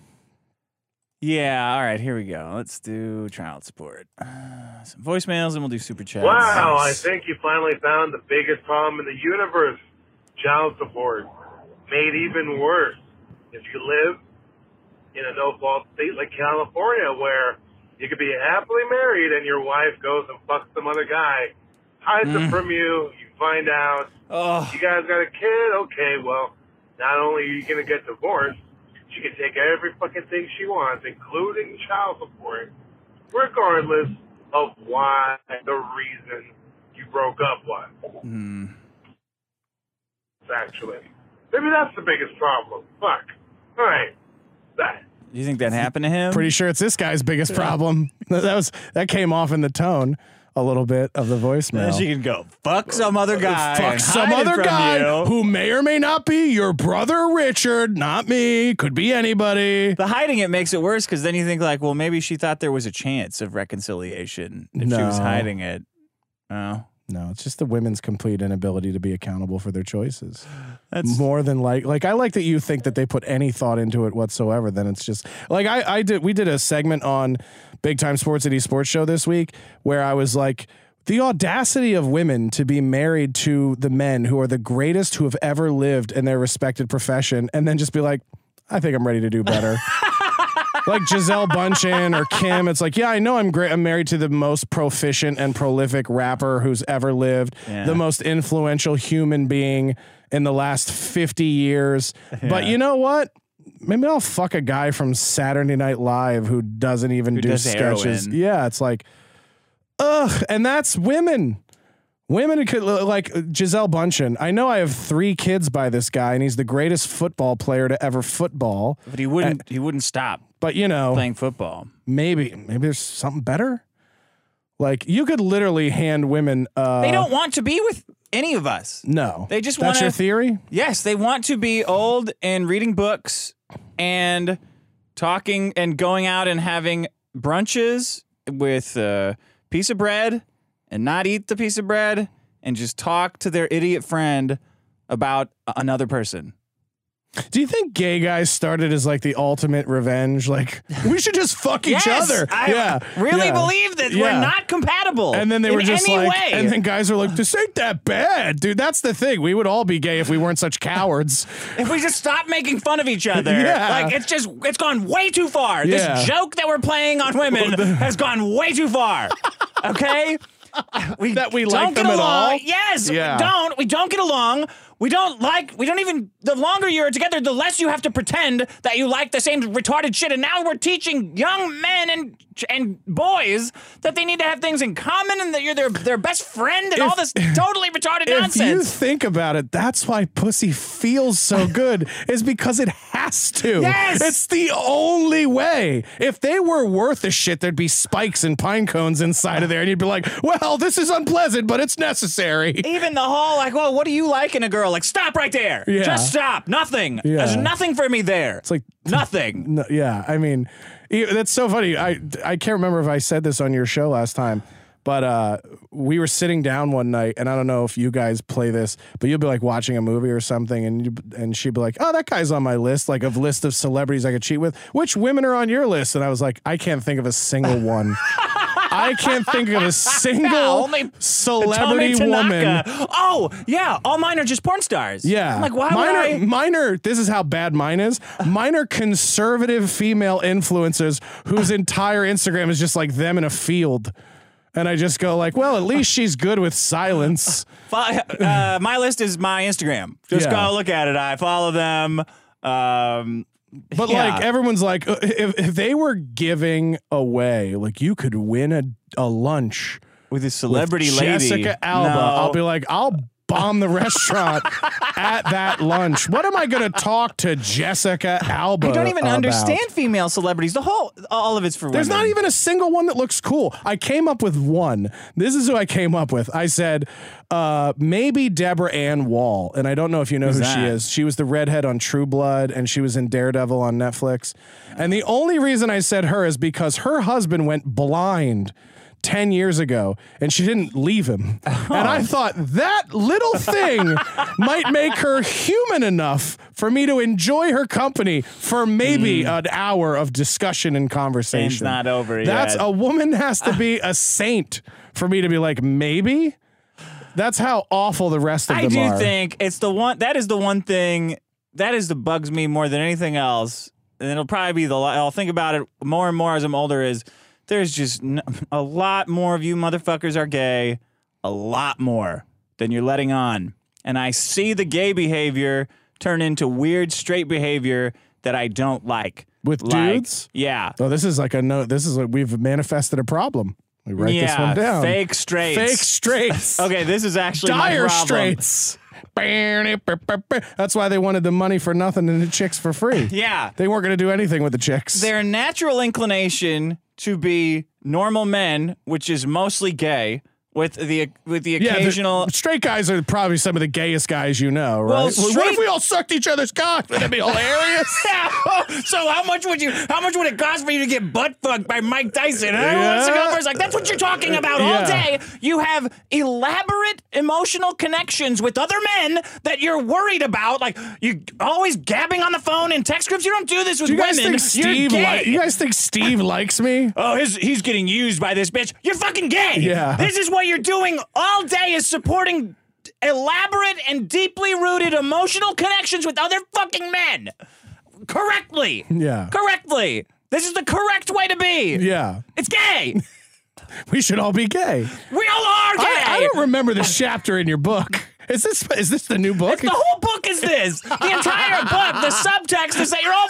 Yeah. All right. Here we go. Let's do child support. Uh, some voicemails, and we'll do super chats. Wow! I think you finally found the biggest problem in the universe: child support. Made even worse if you live in a no-fault state like California, where you could be happily married and your wife goes and fucks some other guy, hides Mm. it from you, you find out, Oh. you guys got a kid, okay, well, not only are you going to get divorced, she can take every fucking thing she wants, including child support, regardless of why the reason you broke up was. Mm. Actually. Maybe that's the biggest problem. Fuck. All right. That. Do you think that happened to him? Pretty sure it's this guy's biggest problem. That was that came off in the tone a little bit of the voicemail. She can go fuck some other guy. Fuck and some hide it other from guy you. who may or may not be your brother Richard, not me. Could be anybody. The hiding it makes it worse because then you think like, well, maybe she thought there was a chance of reconciliation if she was No. hiding it. Oh, No, it's just the women's complete inability to be accountable for their choices. that's More than like, like I like that you think that they put any thought into it whatsoever. Then it's just like I, I did. We did a segment on Big Time Sports City Sports Show this week where I was like, the audacity of women to be married to the men who are the greatest who have ever lived in their respected profession, and then just be like, I think I'm ready to do better. Like Giselle Bundchen or Kim, it's like, yeah, I know I'm great. I'm married to the most proficient and prolific rapper who's ever lived, Yeah. the most influential human being in the last fifty years. But Yeah. you know what? Maybe I'll fuck a guy from Saturday Night Live who doesn't even Who do does sketches. heroin. Yeah, it's like, Ugh, and that's women. Women could, like Gisele Bundchen. I know I have three kids by this guy, and he's the greatest football player to ever football. But he wouldn't. And, he wouldn't stop. But you know, playing football. Maybe, maybe there's something better. Like you could literally hand women. Uh, they don't want to be with any of us. No, they just want. That's wanna, your theory? Yes, they want to be old and reading books and talking and going out and having brunches with a piece of bread. And not eat the piece of bread and just talk to their idiot friend about another person. Do you think gay guys started as like the ultimate revenge? Like we should just fuck yes, each other. I yeah, really yeah. believe that yeah. we're not compatible. And then they were in just any like, way. and then guys are like, this ain't that bad, dude. That's the thing. We would all be gay if we weren't such cowards. If we just stop making fun of each other, yeah. like it's just it's gone way too far. Yeah. This joke that we're playing on women has gone way too far. Okay. We that we don't like get them along. at all? Yes, yeah. we don't. We don't get along. We don't like, we don't even, the longer you're together, the less you have to pretend that you like the same retarded shit. And now we're teaching young men and and boys that they need to have things in common and that you're their, their best friend and if, all this totally retarded if nonsense. If you think about it, that's why pussy feels so good, is because it has to. Yes! It's the only way. If they were worth a shit, there'd be spikes and pine cones inside of there, and you'd be like, well, this is unpleasant, but it's necessary. Even the whole, like, well, what do you like in a girl? Like, stop right there. Yeah. Just stop. Nothing. Yeah. There's nothing for me there. It's like nothing. No, yeah, I mean, that's so funny. I I can't remember if I said this on your show last time, but uh, we were sitting down one night, and I don't know if you guys play this, but you'll be like watching a movie or something, and you, and she'd be like, "Oh, that guy's on my list, like a list of celebrities I could cheat with. Which women are on your list?" And I was like, "I can't think of a single one." I can't think of a single Only celebrity Tommy woman. Tanaka. Oh, yeah. All mine are just porn stars. Yeah. I'm like, why mine would are, I? Mine are, this is how bad mine is. Mine are conservative female influencers whose entire Instagram is just like them in a field. And I just go like, well, at least she's good with silence. Uh, my list is my Instagram. Just Yeah. go look at it. I follow them. Um, But yeah. like everyone's like, uh, if, if they were giving away, like you could win a, a lunch with a celebrity with lady. Jessica Alba, No. I'll be like, I'll bomb the restaurant at that lunch. What am I going to talk to Jessica Alba I don't even about? understand female celebrities. The whole, all of it's for There's women. not even a single one that looks cool. I came up with one. This is who I came up with. I said, uh, maybe Deborah Ann Wall. And I don't know if you know Who's who that? she is. She was the redhead on True Blood, and she was in Daredevil on Netflix. And the only reason I said her is because her husband went blind ten years ago, and she didn't leave him. Oh. And I thought that little thing might make her human enough for me to enjoy her company for maybe Mm. an hour of discussion and conversation. It's not over That's yet. a woman has to be a saint for me to be like, maybe. That's how awful the rest of I them do are. think it's the one, that is the one thing, that is the bugs me more than anything else. And it'll probably be the, I'll think about it more and more as I'm older is, there's just n- a lot more of you motherfuckers are gay, a lot more than you're letting on. And I see the gay behavior turn into weird straight behavior that I don't like. With Like, dudes? Yeah. Oh, this is like a no. This is like we've manifested a problem. We write yeah, this one down. fake straights. Fake straights. Okay, this is actually my Dire problem. straights. That's why they wanted the money for nothing and the chicks for free. Yeah. They weren't going to do anything with the chicks. Their natural inclination to be normal men, which is mostly gay, with the with the Yeah, occasional. the straight guys are probably some of the gayest guys you know, right? Well, what straight- if we all sucked each other's cock? Would that be hilarious? So how much would you? How much would it cost for you to get butt fucked by Mike Tyson? Huh? Yeah. What's the number? Like that's what you're talking about all Yeah. day. You have elaborate emotional connections with other men that you're worried about. Like you always gabbing on the phone in text groups. You don't do this with Do you guys women. think Steve? You're Li- gay. you guys think Steve likes me? Oh, his, he's getting used by this bitch. You're fucking gay. Yeah. This is what you're doing all day is supporting elaborate and deeply rooted emotional connections with other fucking men. Correctly. Yeah. Correctly. This is the correct way to be. Yeah. It's gay. We should all be gay. We all are gay. I, I don't remember this chapter in your book. Is this is this the new book? The whole book is this. The entire book, the subtext is that you're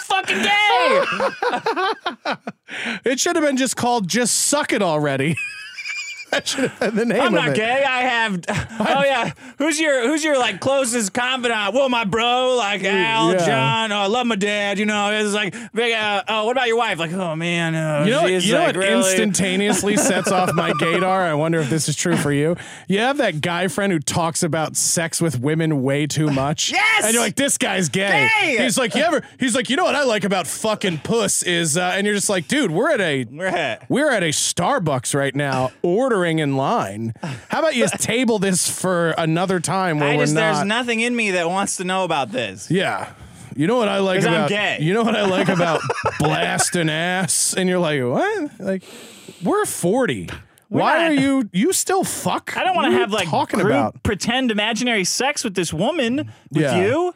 all fucking gay. It should have been just called "Just Suck It Already." that should have been the name I'm of not it. gay. I have. Oh yeah. Who's your Who's your like closest confidant? Well, my bro, like Al, Yeah. John. Oh, I love my dad. You know, it's like big. Uh, oh, what about your wife? Like, oh man, uh, You know, what, she's you know like what really. instantaneously sets off my gaydar? I wonder if this is true for you. You have that guy friend who talks about sex with women way too much. Yes! And you're like, this guy's gay. Gay! He's like, you ever? He's like, you know what I like about fucking puss is, uh, and you're just like, dude, we're at a We're at. we're at a Starbucks right now, ordering in line. How about you table this for another time where I we're just not? there's nothing in me that wants to know about this. Yeah. You know what I like 'Cause I'm about gay. you know what I like about blasting ass, and you're like, what? Like, we're forty. Why not- are you you still fuck? I don't want What to are have you like talking group about. pretend imaginary sex with this woman with Yeah. you.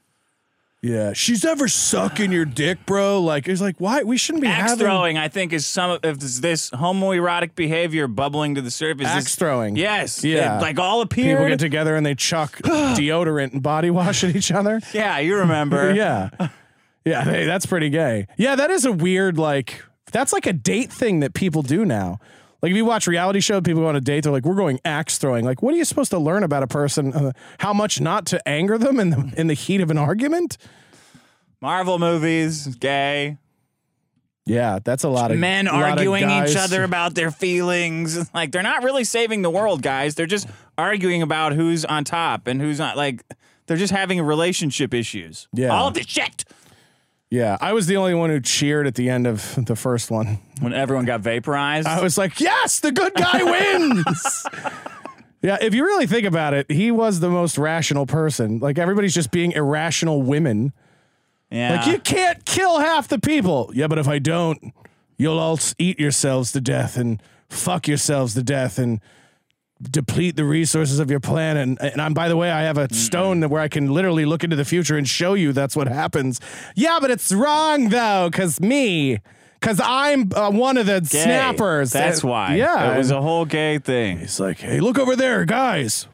Yeah, she's ever sucking your dick, bro. Like, it's like, why we shouldn't be Axe having throwing, I think, is some of if this, this homoerotic behavior bubbling to the surface. axe This- throwing. Yes. Yeah. It, like all appeared. People get together and they chuck deodorant and body wash at each other. Yeah, you remember. Yeah. Yeah, hey, that's pretty gay. Yeah, that is a weird, like, that's like a date thing that people do now. Like, if you watch reality show, people go on a date, they're like, we're going axe throwing. Like, what are you supposed to learn about a person? Uh, how much not to anger them in the, in the heat of an argument? Marvel movies, gay. Yeah, that's a lot of Men lot of arguing guys. each other about their feelings. Like, they're not really saving the world, guys. They're just arguing about who's on top and who's not. Like, they're just having relationship issues. Yeah. All of this shit. Yeah, I was the only one who cheered at the end of the first one. When everyone got vaporized. I was like, yes, the good guy wins. Yeah, if you really think about it, he was the most rational person. Like, everybody's just being irrational women. yeah. Like, you can't kill half the people. Yeah, but if I don't, you'll all s- eat yourselves to death and fuck yourselves to death and deplete the resources of your planet. And, and I'm, by the way, I have a stone that where I can literally look into the future and show you that's what happens. Yeah, but it's wrong, though, because me, because I'm uh, one of the Gay. snappers. That's And- why. Yeah. It was and a whole gay thing. He's like, hey, look over there, guys.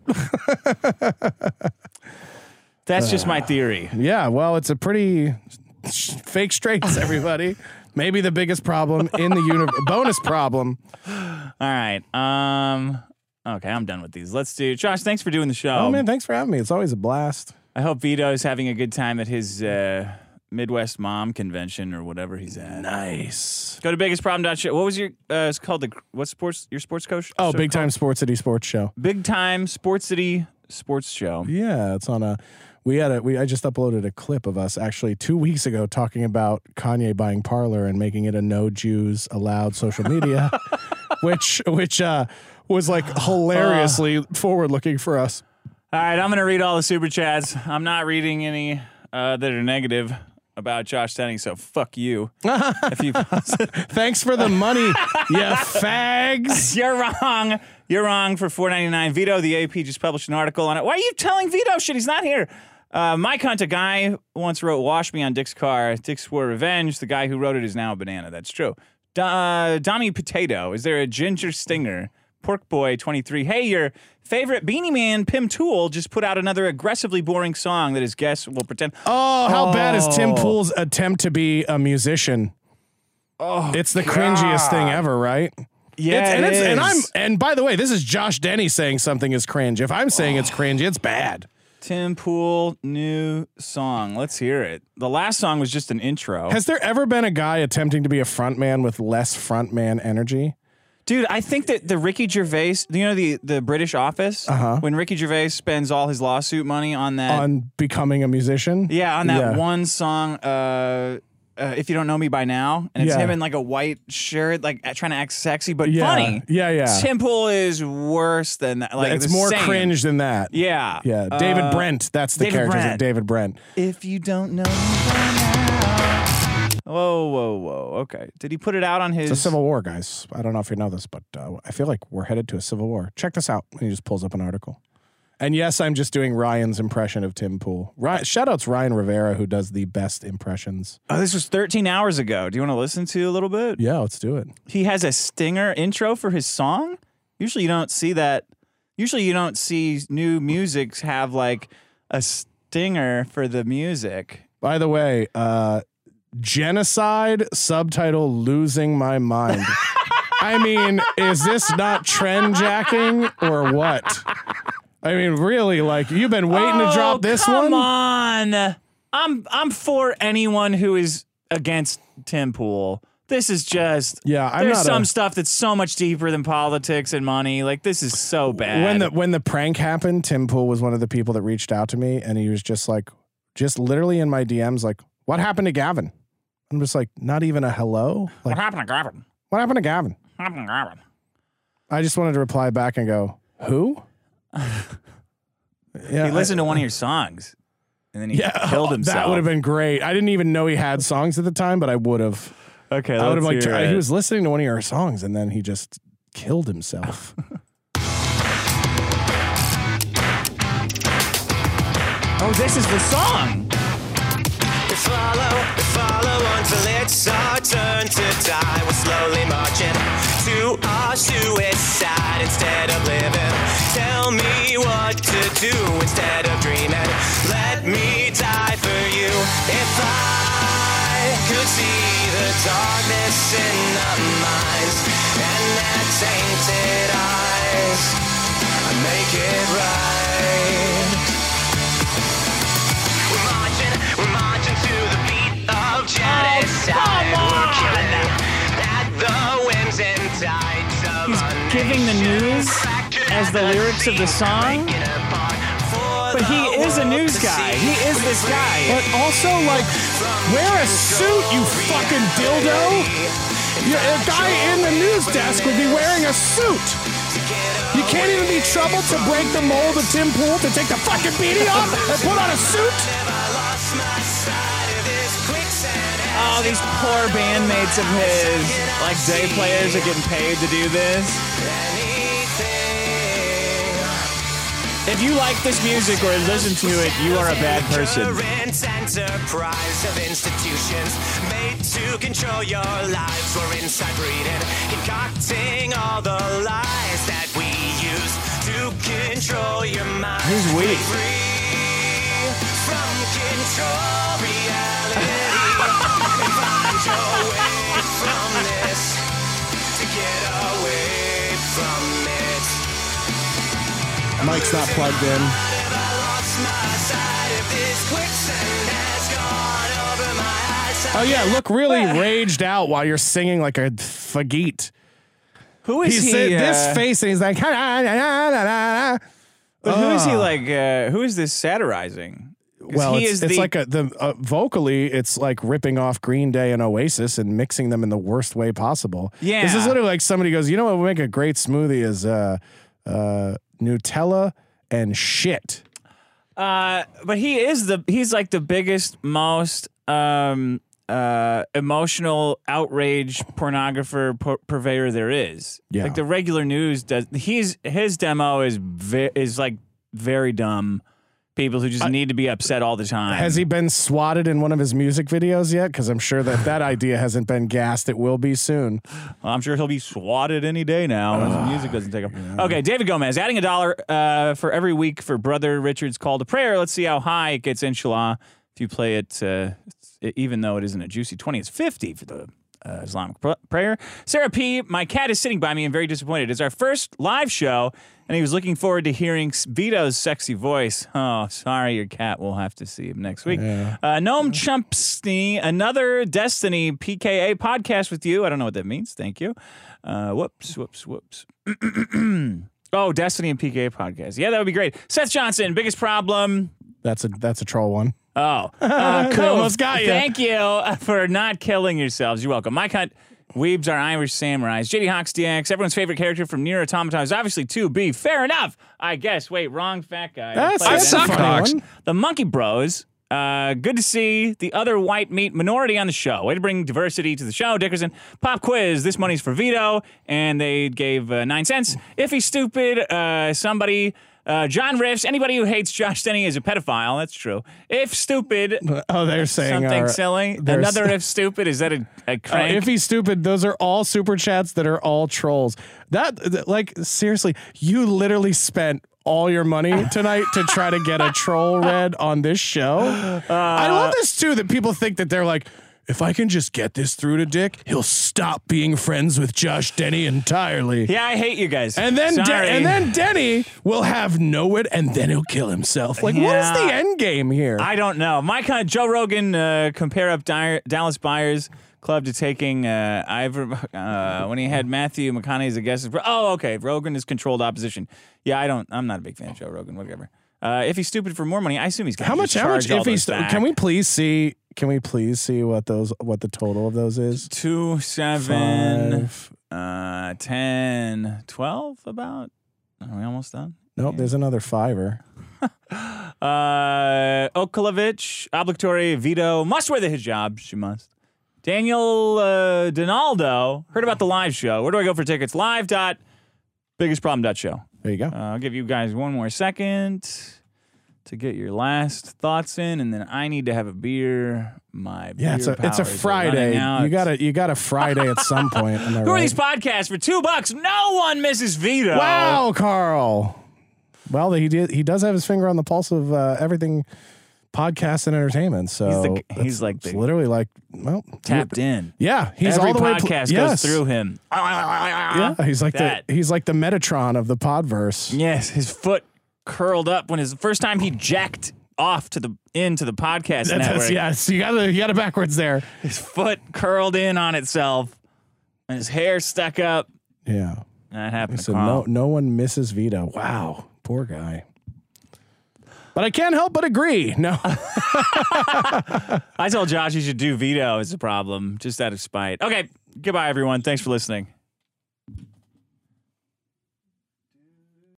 That's just my theory. Yeah, well, it's a pretty fake straights, everybody. Maybe the biggest problem in the universe. Bonus problem. All right. Um. Okay, I'm done with these. Let's do. Josh, thanks for doing the show. Oh, man, thanks for having me. It's always a blast. I hope Vito's having a good time at his uh, Midwest Mom Convention or whatever he's at. Nice. Go to biggest problem dot show. What was your? Uh, it's called the what sports? Your sports coach? Oh, show Big called? Time Sports City Sports Show. Big Time Sports City Sports Show. Yeah, it's on a. We had a. We I just uploaded a clip of us actually two weeks ago talking about Kanye buying Parler and making it a no Jews allowed social media, which which uh, was like hilariously forward looking for us. All right, I'm gonna read all the super chats. I'm not reading any uh, that are negative about Josh Stenning, so fuck you. If you, Thanks for the money, you fags. you're wrong. You're wrong for four ninety-nine. Vito, the A P just published an article on it. Why are you telling Vito shit? He's not here. Uh, Mike Hunt, a guy once wrote "Wash Me" on Dick's car. Dick swore revenge. The guy who wrote it is now a banana. That's true. Do- uh, Donnie Potato, is there a ginger stinger? Pork Boy twenty-three. Hey, your favorite Beanie Man, Pim Tool, just put out another aggressively boring song that his guests will pretend. Oh, how Oh. bad is Tim Pool's attempt to be a musician? Oh, It's the cringiest thing ever, right? yeah, It's, and, it it's, and I'm is. and by the way, this is Josh Denny saying something is cringe. If I'm saying it's cringe, it's bad. Tim Pool new song. Let's hear it. The last song was just an intro. Has there ever been a guy attempting to be a frontman with less frontman energy? Dude, I think that the Ricky Gervais, you know, the, the British Office, Uh-huh. when Ricky Gervais spends all his lawsuit money on that, On becoming a musician? yeah, on that Yeah. one song, uh, uh, If You Don't Know Me By Now, and it's Yeah. him in like a white shirt, like uh, trying to act sexy, but Yeah. funny. Yeah, yeah. Tim Pool is worse than that. Like, it's the more same. cringe than that. Yeah. Yeah. David Uh, Brent. That's the David character. Brent. David Brent. If you don't know me by now. Whoa, whoa, whoa. Okay. Did he put it out on his? It's a civil war, guys. I don't know if you know this, but uh, I feel like we're headed to a civil war. Check this out. And he just pulls up an article. And yes, I'm just doing Ryan's impression of Tim Pool. Ryan, shout out to Ryan Rivera, who does the best impressions. Oh, this was thirteen hours ago. Do you want to listen to a little bit? Yeah, let's do it. He has a stinger intro for his song. Usually you don't see that. Usually you don't see new musics have like a stinger for the music. By the way, uh, genocide subtitle Losing My Mind. I mean, is this not trend jacking or what? I mean, really, like, you've been waiting oh, to drop this come one? Come on. I'm I'm for anyone who is against Tim Pool. This is just yeah. I'm there's not some a, stuff that's so much deeper than politics and money. Like this is so bad. When the when the prank happened, Tim Pool was one of the people that reached out to me, and he was just like, just literally in my D Ms, like, "What happened to Gavin?" I'm just like, not even a hello. Like, what happened to Gavin? What happened to Gavin? What happened to Gavin? I just wanted to reply back and go, "Who?" Yeah, he listened I, to one of your songs, and then he yeah, killed himself. That would have been great. I didn't even know he had songs at the time, but I would have. Okay, I would have let's like. hear He it. was listening to one of your songs, and then he just killed himself. Oh, this is the song. We follow, we follow until it's our turn to die. We're slowly marching to our suicide instead of living. Tell me what to do instead of dreaming. Let me die for you. If I could see the darkness in our minds and their tainted eyes, I'd make it right. We're marching, we're marching to the beat of genocide. Oh, we're killing them at the whims and tides of He's giving the news as the lyrics of the song. But he is a news guy. He is this guy. But also, like, wear a suit, you fucking dildo. You, a guy in the news desk would be wearing a suit. You can't even be troubled to break the mold of Tim Pool, to take the fucking beanie off and put on a suit. Oh, these poor bandmates of his, like day players, are getting paid to do this. If you like this music or listen to it, you are a bad person. Enterprise of institutions made to control your lives. We're inside breeding, concocting all the lies that we use to control your mind. Who's we? Free from control reality and find your way from this to get away from it. Mike's not plugged in. Oh yeah, look really raged out while you're singing like a faggot. Who is He he? said uh, this face, and he's like, But who is he Ah. like? Uh, who is this satirizing? 'Cause well, he it's, is it's the, like a, the uh, vocally, it's like ripping off Green Day and Oasis and mixing them in the worst way possible. Yeah. This is literally like somebody goes, you know what would make a great smoothie is uh, uh, Nutella and shit. Uh, but he is the he's like the biggest, most um uh emotional outrage pornographer pur- purveyor there is. Yeah. Like the regular news does. He's his demo is ve- is like very dumb. People who just need to be upset all the time. Has he been swatted in one of his music videos yet? Because I'm sure that that idea hasn't been gassed. It will be soon. Well, I'm sure he'll be swatted any day now if the music doesn't take him. Okay, David Gomez, adding a dollar uh, for every week for Brother Richard's Call to Prayer. Let's see how high it gets, inshallah. If you play it, uh, even though it isn't a juicy twenty, it's fifty for the uh, Islamic pr- prayer. Sarah P., my cat is sitting by me and very disappointed. It's our first live show, and he was looking forward to hearing Vito's sexy voice. Oh, sorry, your cat. We'll have to see him next week. Yeah. Uh, Noam Chomsky, another Destiny P K A podcast with you. I don't know what that means. Thank you. Uh, whoops, whoops, whoops. Oh, Destiny and P K A podcast. Yeah, that would be great. Seth Johnson, biggest problem. That's a that's a troll one. Oh, uh, cool. Almost got you. Thank you for not killing yourselves. You're welcome. Mike Hunt, Weebs are Irish samurais. J D Hawks D X, everyone's favorite character from Nier Automata is obviously two B. Fair enough, I guess. Wait, wrong fat guy. That's, Play that's that. a funny one. The Monkey Bros. Uh, good to see the other white meat minority on the show. Way to bring diversity to the show, Dickerson. Pop quiz. This money's for Vito, and they gave uh, nine cents. If he's stupid, uh, somebody... Uh, John Riffs, anybody who hates Josh Denny is a pedophile. That's true. If stupid, oh, they're saying something our, silly. Another if stupid, is that a, a crank? Uh, if he's stupid, those are all super chats that are all trolls. That, that like, seriously, you literally spent all your money tonight to try to get a troll read on this show. Uh, I love this too, that people think that they're like, if I can just get this through to Dick, he'll stop being friends with Josh Denny entirely. Yeah, I hate you guys. And then, De- Sorry. and then Denny will have no it, and then he'll kill himself. Like, what is Yeah. the end game here? I don't know. My kind of Joe Rogan uh, compare up Di- Dallas Buyers Club to taking uh, Ivor uh, when he had Matthew McConaughey as a guest. Oh, okay. Rogan is controlled opposition. Yeah, I don't. I'm not a big fan of Joe Rogan. Whatever. Uh, if he's stupid for more money, I assume he's going how to much? How much? all If he's, those back. can we please see? Can we please see what those? What the total of those is? Two, seven, Five. uh, ten, twelve. About. Are we almost done? Nope. There's another fiver. Uh, Okalovich, obligatory veto, must wear the hijab. She must. Daniel uh, Donaldo, heard about the live show. Where do I go for tickets? Live dot biggest problem dot show. There you go. Uh, I'll give you guys one more second to get your last thoughts in, and then I need to have a beer. My yeah, it's beer a it's a powers are Friday. running out. You got to you got a Friday at some point. Am I Who are right? these podcasts for two bucks? No one misses veto. Wow, Carl. Well, he did. He does have his finger on the pulse of uh, everything, podcast and entertainment. So He's the- it's- he's like it's the- literally like well Tapped in. Yeah, he's Every all the way. podcast pl- yes. goes through him. Yeah, he's like That. the he's like the Metatron of the Podverse. Yes, his foot curled up when his first time he jacked off to the into the podcast That's, network. yes, you got it. You got it backwards there. His foot curled in on itself, and his hair stuck up. Yeah. That happened. to So Carl. no no one misses Vito. Wow, poor guy. But I can't help but agree. No. I told Josh he should do veto as a problem, just out of spite. Okay, goodbye, everyone. Thanks for listening.